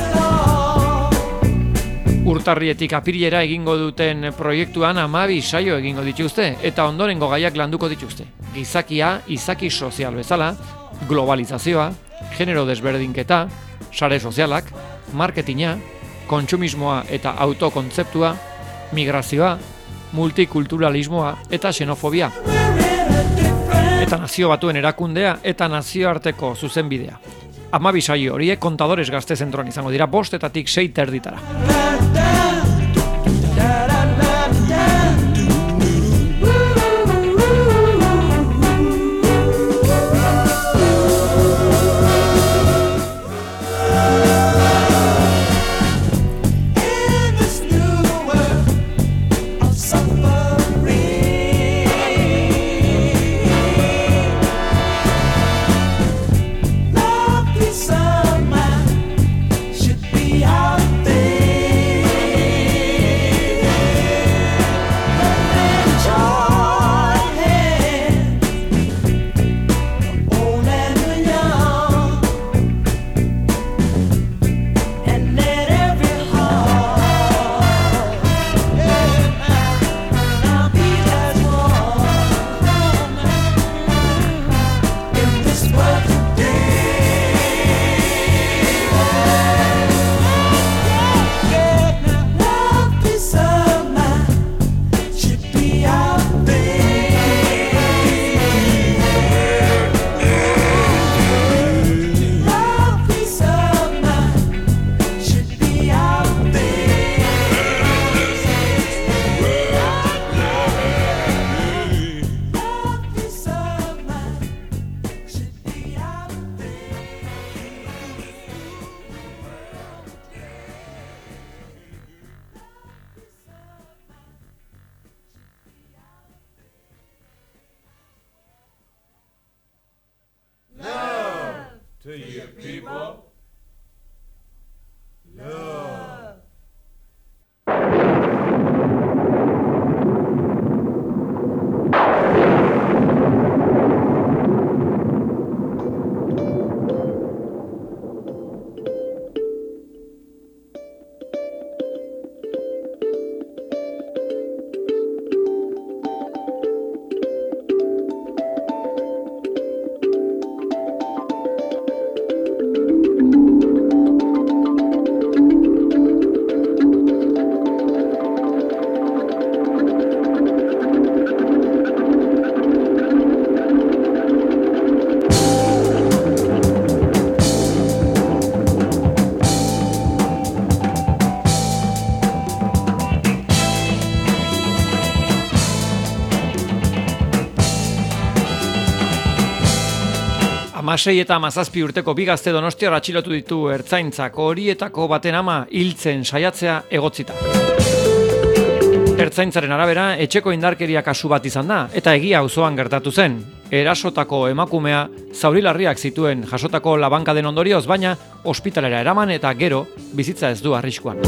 Urtarrietik apirilera egingo duten proiektuan hamabi saio egingo dituzte eta ondorengo gaiak landuko dituzte. Gizakia, izaki sozial bezala, globalizazioa, genero desberdinketa, sare sozialak, marketinga, kontsumismoa eta autokontzeptua, migrazioa, multikulturalismoa eta xenofobia. Eta nazio batuen erakundea eta nazioarteko zuzenbidea. Hamabi saio horiek Kontadores Gazte Zentroan izango dira bostetatik sei terditara. To you people, love. Hamasei eta hamazazpi urteko bi gazte donostiar atxilotu ditu ertzaintzak, horietako baten ama hiltzen saiatzea egotzita. Ertzaintzaren arabera, etxeko indarkeria kasu bat izan da, eta egia auzoan gertatu zen. Erasotako emakumea zaurilarriak zituen jasotako labankaden ondorioz, baina ospitalera eraman eta gero bizitza ez du arriskuan.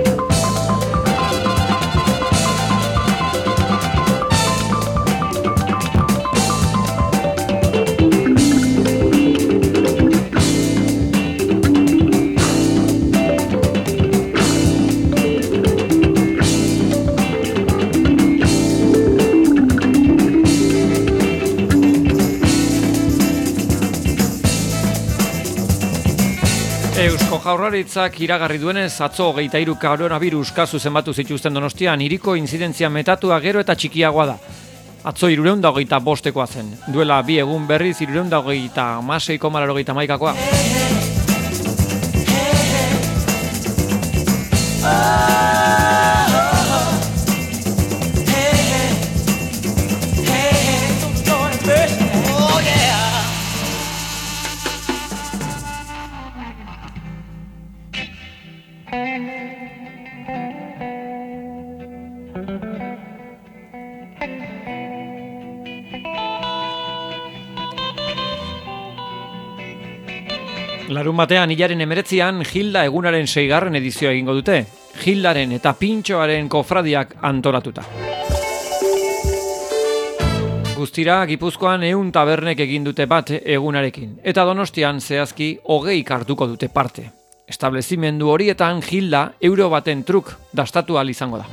Eusko Jaurlaritzak iragarri duenez, atzo hogeita hiru koronavirus kasu zenbatu zituzten Donostian, hiriko intzidentzia metatua gero eta txikiagoa da. Atzo hirurehun eta hogeita bostekoa zen. Duela bi egun berriz hirurehun eta hogeita hamasei koma laurogeita hamaikakoa. Larun batean, hilaren emeretzian, Gilda egunaren seigarren edizioa egingo dute. Gildaren eta Pintxoaren kofradiak antolatuta. Guztira, Gipuzkoan ehun tabernek egin dute bat egunarekin. Eta Donostian zehazki hogei hartuko dute parte. Establezimendu horietan Gilda euro baten truk dastatu ahal izango da.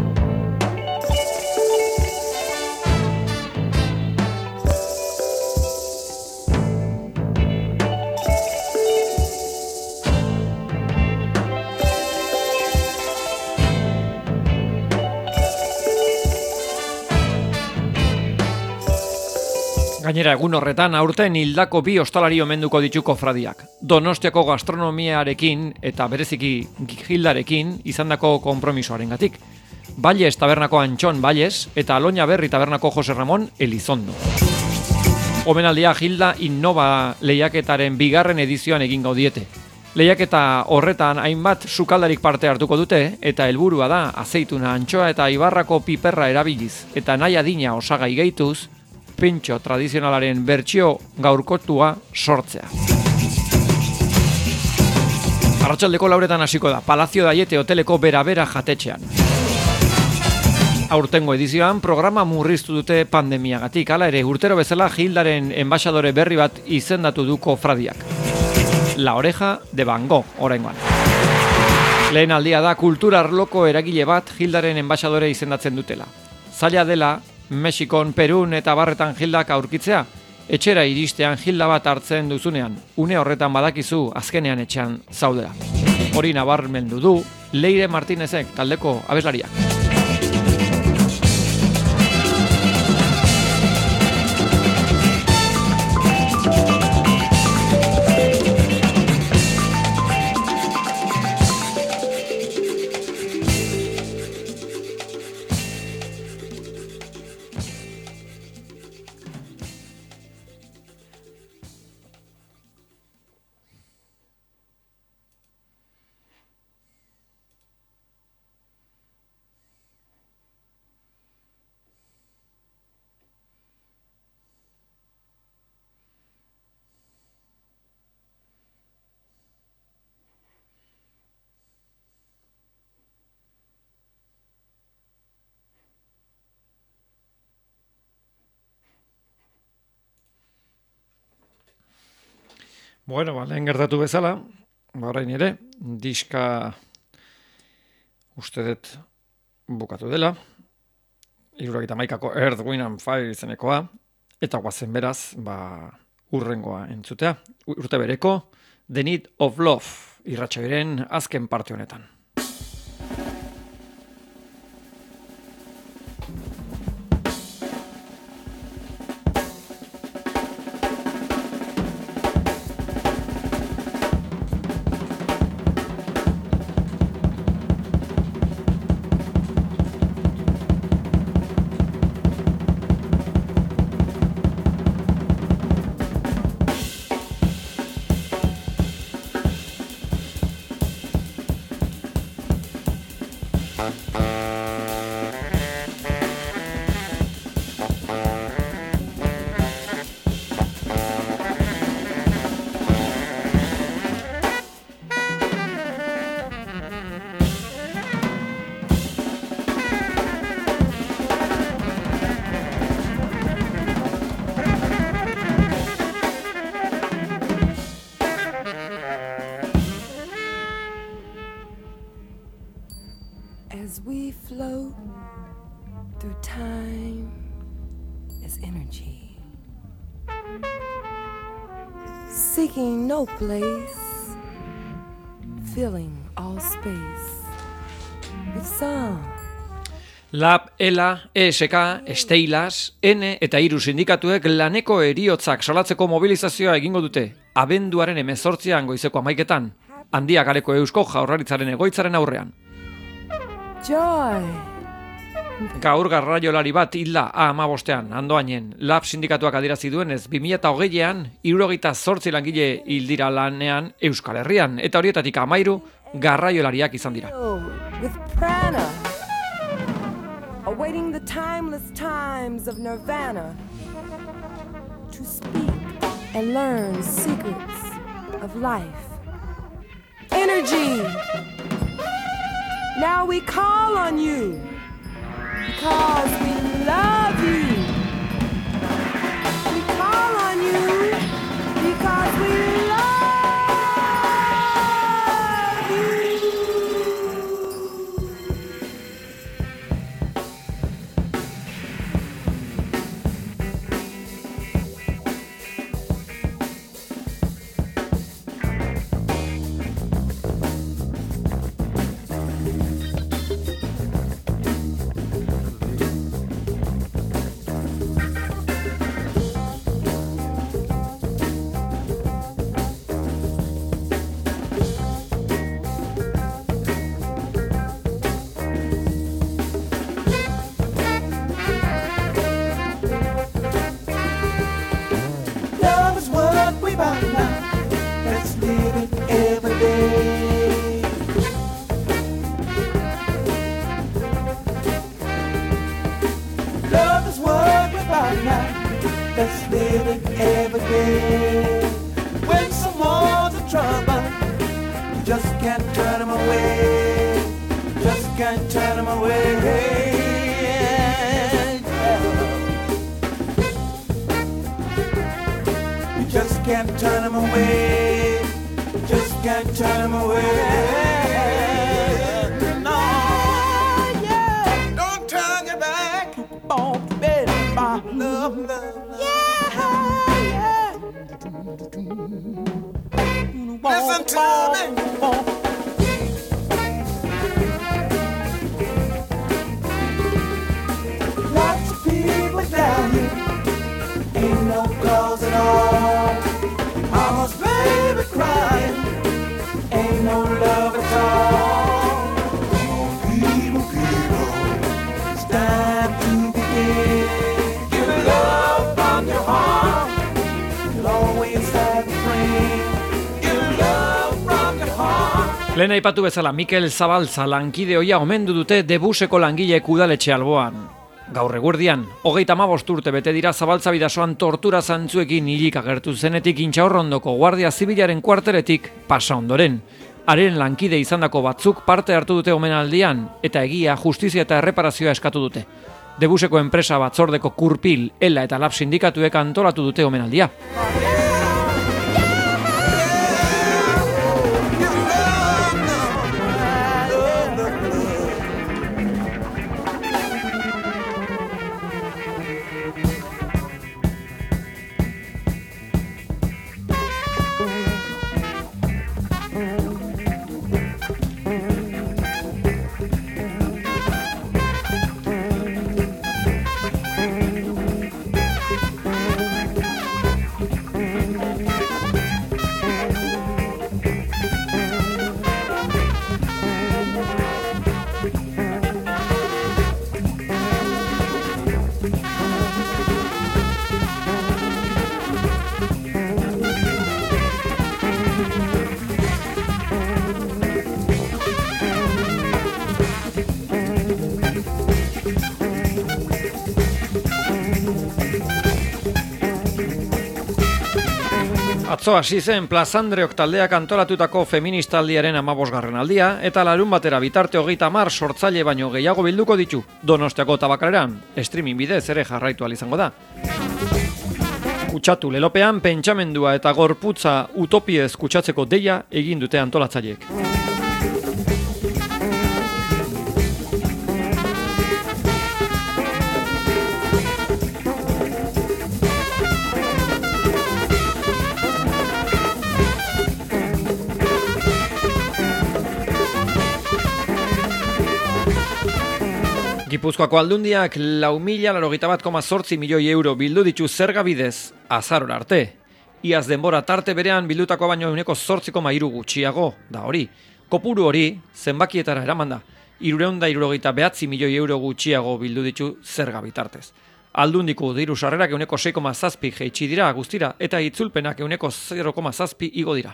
Gainera, egun horretan aurten hildako bi ostalari omenduko ditu kofradiak. Donostiako gastronomiarekin eta bereziki Gildarekin izandako konpromisoarengatik. Valles tabernako Antxon Valles eta Aloña Berri tabernako Jose Ramon Elizondo. Omenaldia Gilda Innova lehiaketaren bigarren edizioan egingo diete. Lehiaketa horretan hainbat sukaldarik parte hartuko dute eta helburua da azeituna, antxoa eta ibarrako piperra erabiliz eta nahi adina osagai gehituz Pintxo tradizionalaren bertsio gaurkotua sortzea. Arratsaldeko lauretan hasiko da, Palazio Daiete hoteleko bera-bera jatetxean. Aurtengo edizioan programa murriztu dute pandemiagatik, hala ere urtero bezala Gildaren enbaxadore berri bat izendatu du kofradiak. La Oreja de Van Gogh, oraingoan. Lehen aldia da kultura arloko eragile bat Gildaren enbaxadore izendatzen dutela. Zaila dela, Mexikon, Perun eta barretan Gildak aurkitzea, etxera iristean Gilda bat hartzen duzunean, une horretan badakizu azkenean etxean zaudela. Hori nabarmendu du Leire Martinezek taldeko abeslariak. Bueno, ba, lehen gertatu bezala, orain ere, diska uste dut bukatu dela, hirurogeita hamaikako Earth, Wind and Fire izenekoa, eta guazen beraz, ba, urrengoa entzutea. Urte bereko, The Need of Love, irratsaioaren azken parte honetan. Bye. float through time as energy, seeking no place, filling all space with sound. Lab, ELA, E S K, Steilas, N eta hiru sindikatuek laneko heriotzak salatzeko mobilizazioa egingo dute, abenduaren hemezortzian goizeko hamaiketan, Handia Gareko Eusko Jaurlaritzaren egoitzaren aurrean. Joy. Gaur garraiolari bat hilda A hamabostean, Andoainen, Lab sindikatuak adierazi duenez, bi mila hogeian, hirurogeita zortzi langile hildira lanean Euskal Herrian, eta horietatik hamairu garraiolariak izan dira. With prana, awaiting the timeless times of nirvana, to speak and learn secrets of life. Energy! Now we call on you because we love you. We call on you because we love you. Lehen aipatu bezala Mikel Zabaltza lankide ohia omendu dute Debuseko langileek udaletxe alboan. Gaur eguerdian, hogeita hamabost urte bete dira Zabaltza bidasoan tortura zantzuekin hilik agertu zenetik Intxaurrondoko Guardia Zibilaren kuarteletik pasa ondoren. Haren lankide izandako batzuk parte hartu dute omenaldian eta egia, justizia eta erreparazioa eskatu dute. Debuseko enpresa batzordeko Kurpil, ELA eta Lab sindikatuek antolatu dute omenaldia. Atzo hasi zen Plazandreok taldeak antolatutako feministaldiaren hamabosgarren aldia eta larun batera bitarte hogeita hamar sortzaile baino gehiago bilduko ditu Donostiako Tabakareran, streaming bidez ere jarraitu ahal izango da. Kutsatu lelopean pentsamendua eta gorputza utopiez kutsatzeko deia egin dute antolatzaileek. Gipuzkoako aldundiak lau mila laurogeita bat koma zortzi milioi euro bildu ditu zerga bidez azarora arte. Iaz denbora tarte berean bildutako baino ehuneko zortzi koma hiru gutxiago da hori. Kopuru hori zenbakietara eraman da. Hirurehun eta hirurogeita bederatzi milioi euro gutxiago bildu ditu zerga bitartez. Aldundiko diru sarrerak ehuneko sei koma zazpi jaitsi dira guztira eta itzulpenak ehuneko zero koma zazpi igo dira.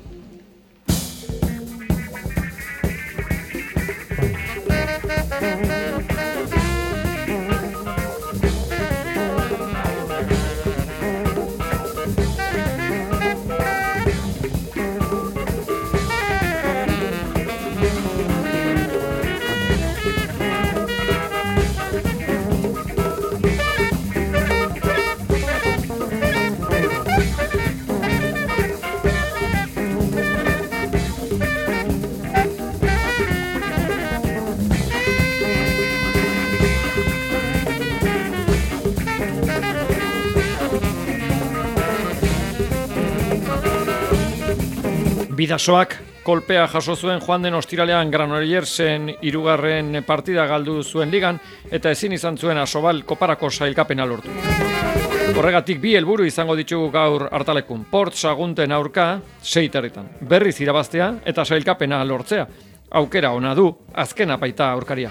Bidasoak kolpea jaso zuen joan den ostiralean Granolliersen hirugarren partida galdu zuen ligan eta ezin izan zuen Asobal koparako sailkapena lortu. Horregatik bi helburu izango ditugu gaur hartalekun. Port Sagunten aurka sei territan. Berriz irabaztea eta sailkapena lortzea. Aukera ona du, azkena baita aurkaria.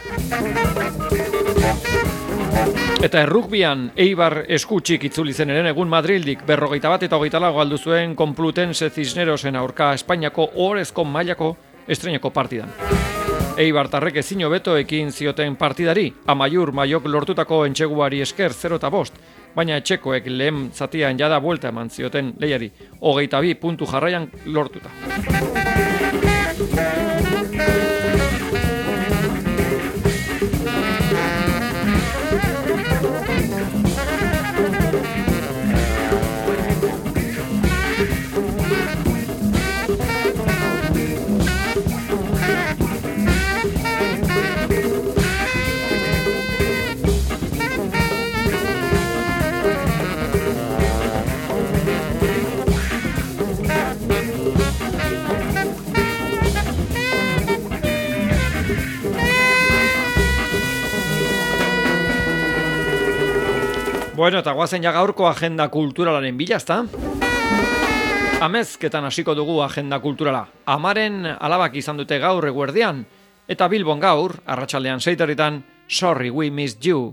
Eta errukbian Eibar eskutxik itzuli zen eren egun Madrildik berrogeita bat eta hogeita lau galdu zuen Complutense Cisnerosen aurka Espainiako ohorezko mailako estreinako partidan. Eibartarrek ezin hobeto ekin zioten partidari, Amaiur Maiok lortutako entseguari esker zero eta bost, baina etxekoek lehen zatian jada buelta eman zioten lehiari, hogeita bi puntu jarraian lortuta. Bueno, eta guazen ja gaurko agenda kulturalaren bila, ezta? Amezketan hasiko dugu agenda kulturala. Amaren alabak izan dute gaur eguerdian, eta Bilbon gaur, arratsaldean seiterritan, Sorry We Missed You.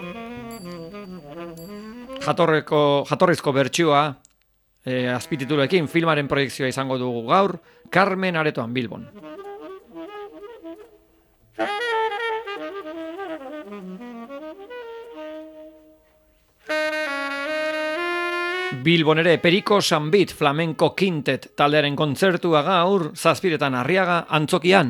Jatorreko, jatorrizko bertsioa, e, azpitituluekin filmaren proiekzioa izango dugu gaur, Carmen Aretoan Bilbon. Bilbon ere Periko Sanbit Flamenco Quintet taldearen kontzertua gaur zazpiretan Arriaga antzokian.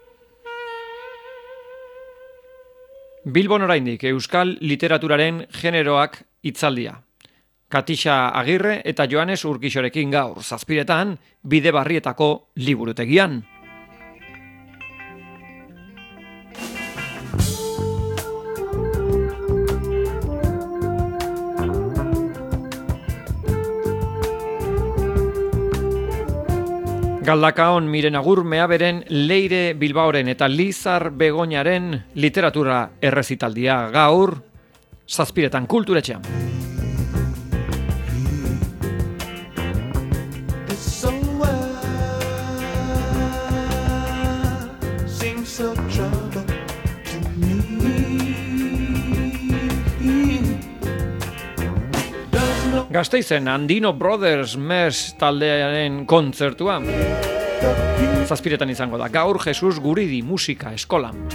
Bilbon oraindik euskal literaturaren generoak hitzaldia. Katixa Agirre eta Joanes Urkixorekin gaur zazpiretan Bidebarrietako liburutegian. Galdakaon Miren Agurmea beren Leire Bilbaoren eta Lizar Begoñaren literatura errezitaldia gaur zazpiretan kulturetxean. Gasteizen Andino Brothers Mes taldearen kontzertua. Zazpiretan izango da. Gaur Jesus Guridi musika eskolan.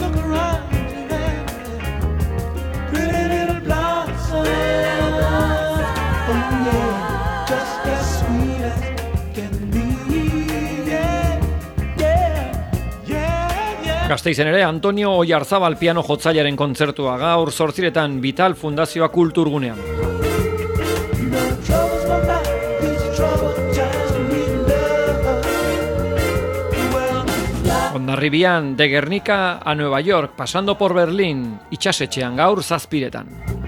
Gasteizen ere Antonio Oyarzabal piano jotzailearen kontzertua gaur zortziretan Vital Fundazioa kulturgunean. Hondarribian de Guernica a Nueva York, pasando por Berlín, itxasetxean gaur zazpiretan.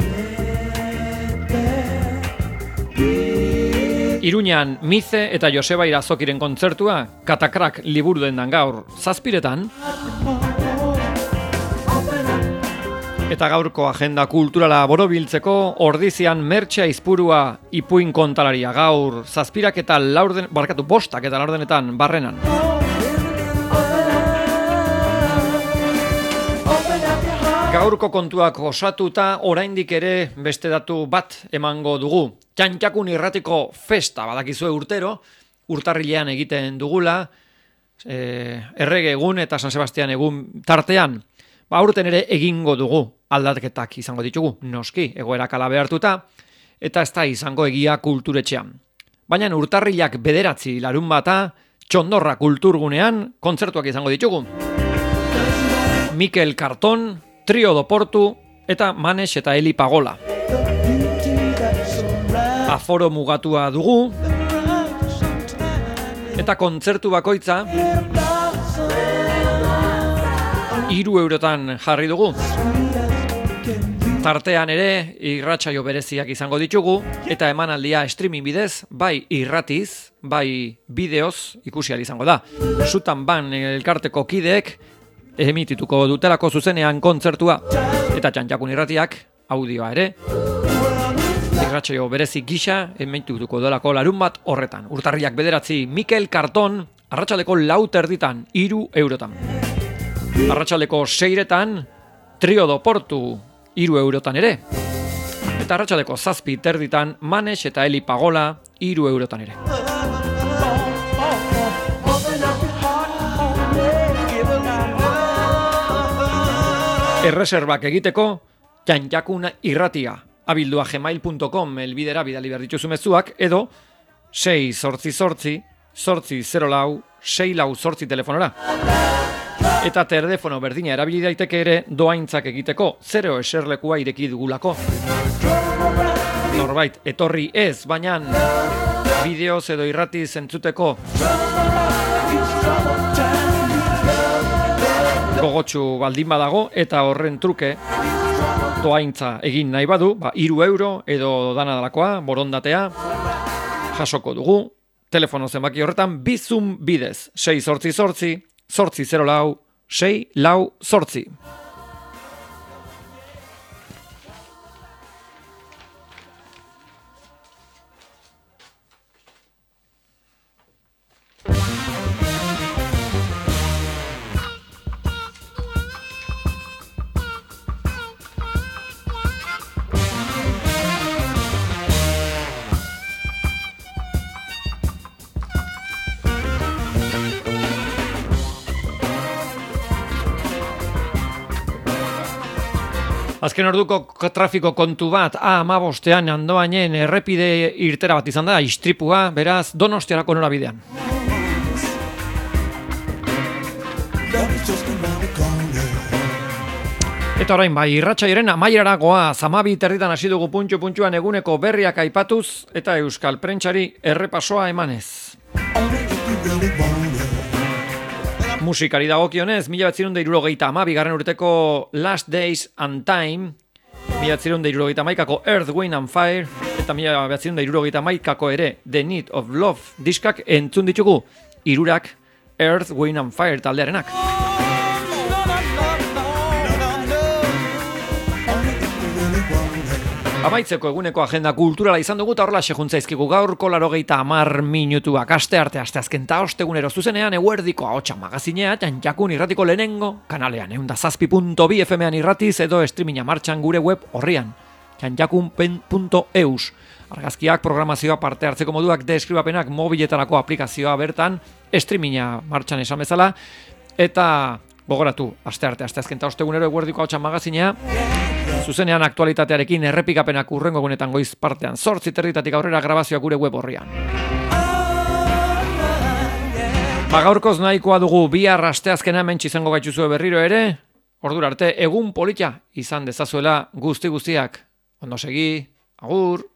Iruñan Mize eta Joseba Irazokiren kontzertua, Katakrak liburu dendan gaur zazpiretan. Eta gaurko agenda kulturala borobiltzeko ordizian mertxe aizpurua ipuin kontalaria gaur zazpirak eta laurden, barkatu bostak eta laurdenetan barrenan. Gaurko kontuak osatuta oraindik ere beste datu bat emango dugu. Txantxakun irratiko festa badakizue urtero, urtarrilean egiten dugula, e, errege egun eta San Sebastian egun tartean. Ba, aurten ere egingo dugu aldaketak izango ditugu, noski, egoera kala behartuta, eta ez da izango egia kulturetxean. Baina urtarrilak bederatzi larun bata, Txondorra kulturgunean kontzertuak izango ditugu. Mikel Karton, Trio do Portu eta Manes eta Eli Pagola. Aforo mugatua dugu, eta kontzertu bakoitza hiru eurotan jarri dugu. Tartean ere irratsaio bereziak izango ditugu eta emanaldia streaming bidez, bai irratiz, bai bideoz ikusi ahal izango da. Sutan ban elkarteko kideek emitituko dutelako zuzenean kontzertua eta Txantxakun irratiak audioa ere. Irratsaio berezi gisa emitituko delako larun bat horretan. Urtarriak bederatzi Mikel Karton arratsaldeko lau terditan hiru eurotan. Arratsaldeko seiretan Trio do Portu hiru eurotan ere. Eta arratsaldeko zazpi terditan Manes eta Eli Pagola hiru eurotan ere. Erreserbak egiteko Txantxakun irratia abildua gmail punto com elbidera bidali behar dituzu mezuak edo sei zortzi zortzi zortzi zero lau sei lau zortzi telefonora. Eta telefono berdina erabili daiteke ere doaintzak egiteko, zero eserlekua ireki dugulako. Norbait, etorri ez, baina bideoz edo irratiz entzuteko gogotsu baldin badago eta horren truke doaintza egin nahi badu, ba, hiru euro edo dana dalakoa, borondatea, jasoko dugu, telefono zenbaki horretan bizum bidez, sei zortzi zortzi, zortzi zero lau, sei lau zortzi. Azken orduko trafiko kontu bat, A hamabostean Andoainen errepide irtera bat izan da, istripua, beraz, Donostiarako norabidean. Eta orain bai, irratsaioaren amaieraragoa, zamabi terditan hasi dugu puntxu-puntxuan eguneko berriak aipatuz, eta euskal prentsari errepasoa emanez. Musikari dagokionez, mila bederatzirehun eta hirurogeita hamabi garren urteko Last Days and Time, mila bederatzirehun eta hirurogeita hamaikako Earth, Wind and Fire, eta mila bederatzirehun eta hirurogeita hamaikako ere The Need of Love diskak entzun ditugu, hirurak Earth, Wind and Fire taldearenak. Amaitzeko eguneko agenda kulturala izan dugu eta horrela sejuntzaizkigu gaurko larogeita hamar minutuak aste arte aste azken ta ostegunero zuzenean eguerdiko ahotsa magazinea Txantxakun irratiko lehenengo kanalean ehun eta zazpi puntu bi F M-an irratiz edo streaminga martxan gure web horrian txantxakun puntu e u. Argazkiak, programazioa, parte hartzeko moduak, deskribapenak, mobiletarako aplikazioa bertan, streaminga martxan esan bezala eta gogoratu aste arte aste azken ta ostegunero eguerdiko ahotsa magazinea zuzenean aktualitatearekin errepikapenak urrengo egunetan goiz partean zortzi territatik aurrera grabazioak gure web horrian. Ba, gaurkoz nahikoa dugu bihar asteazkena hementsi izango gaituzue berriro ere, ordura arte egun polita izan dezazuela guzti guztiak. Ondo segi, agur!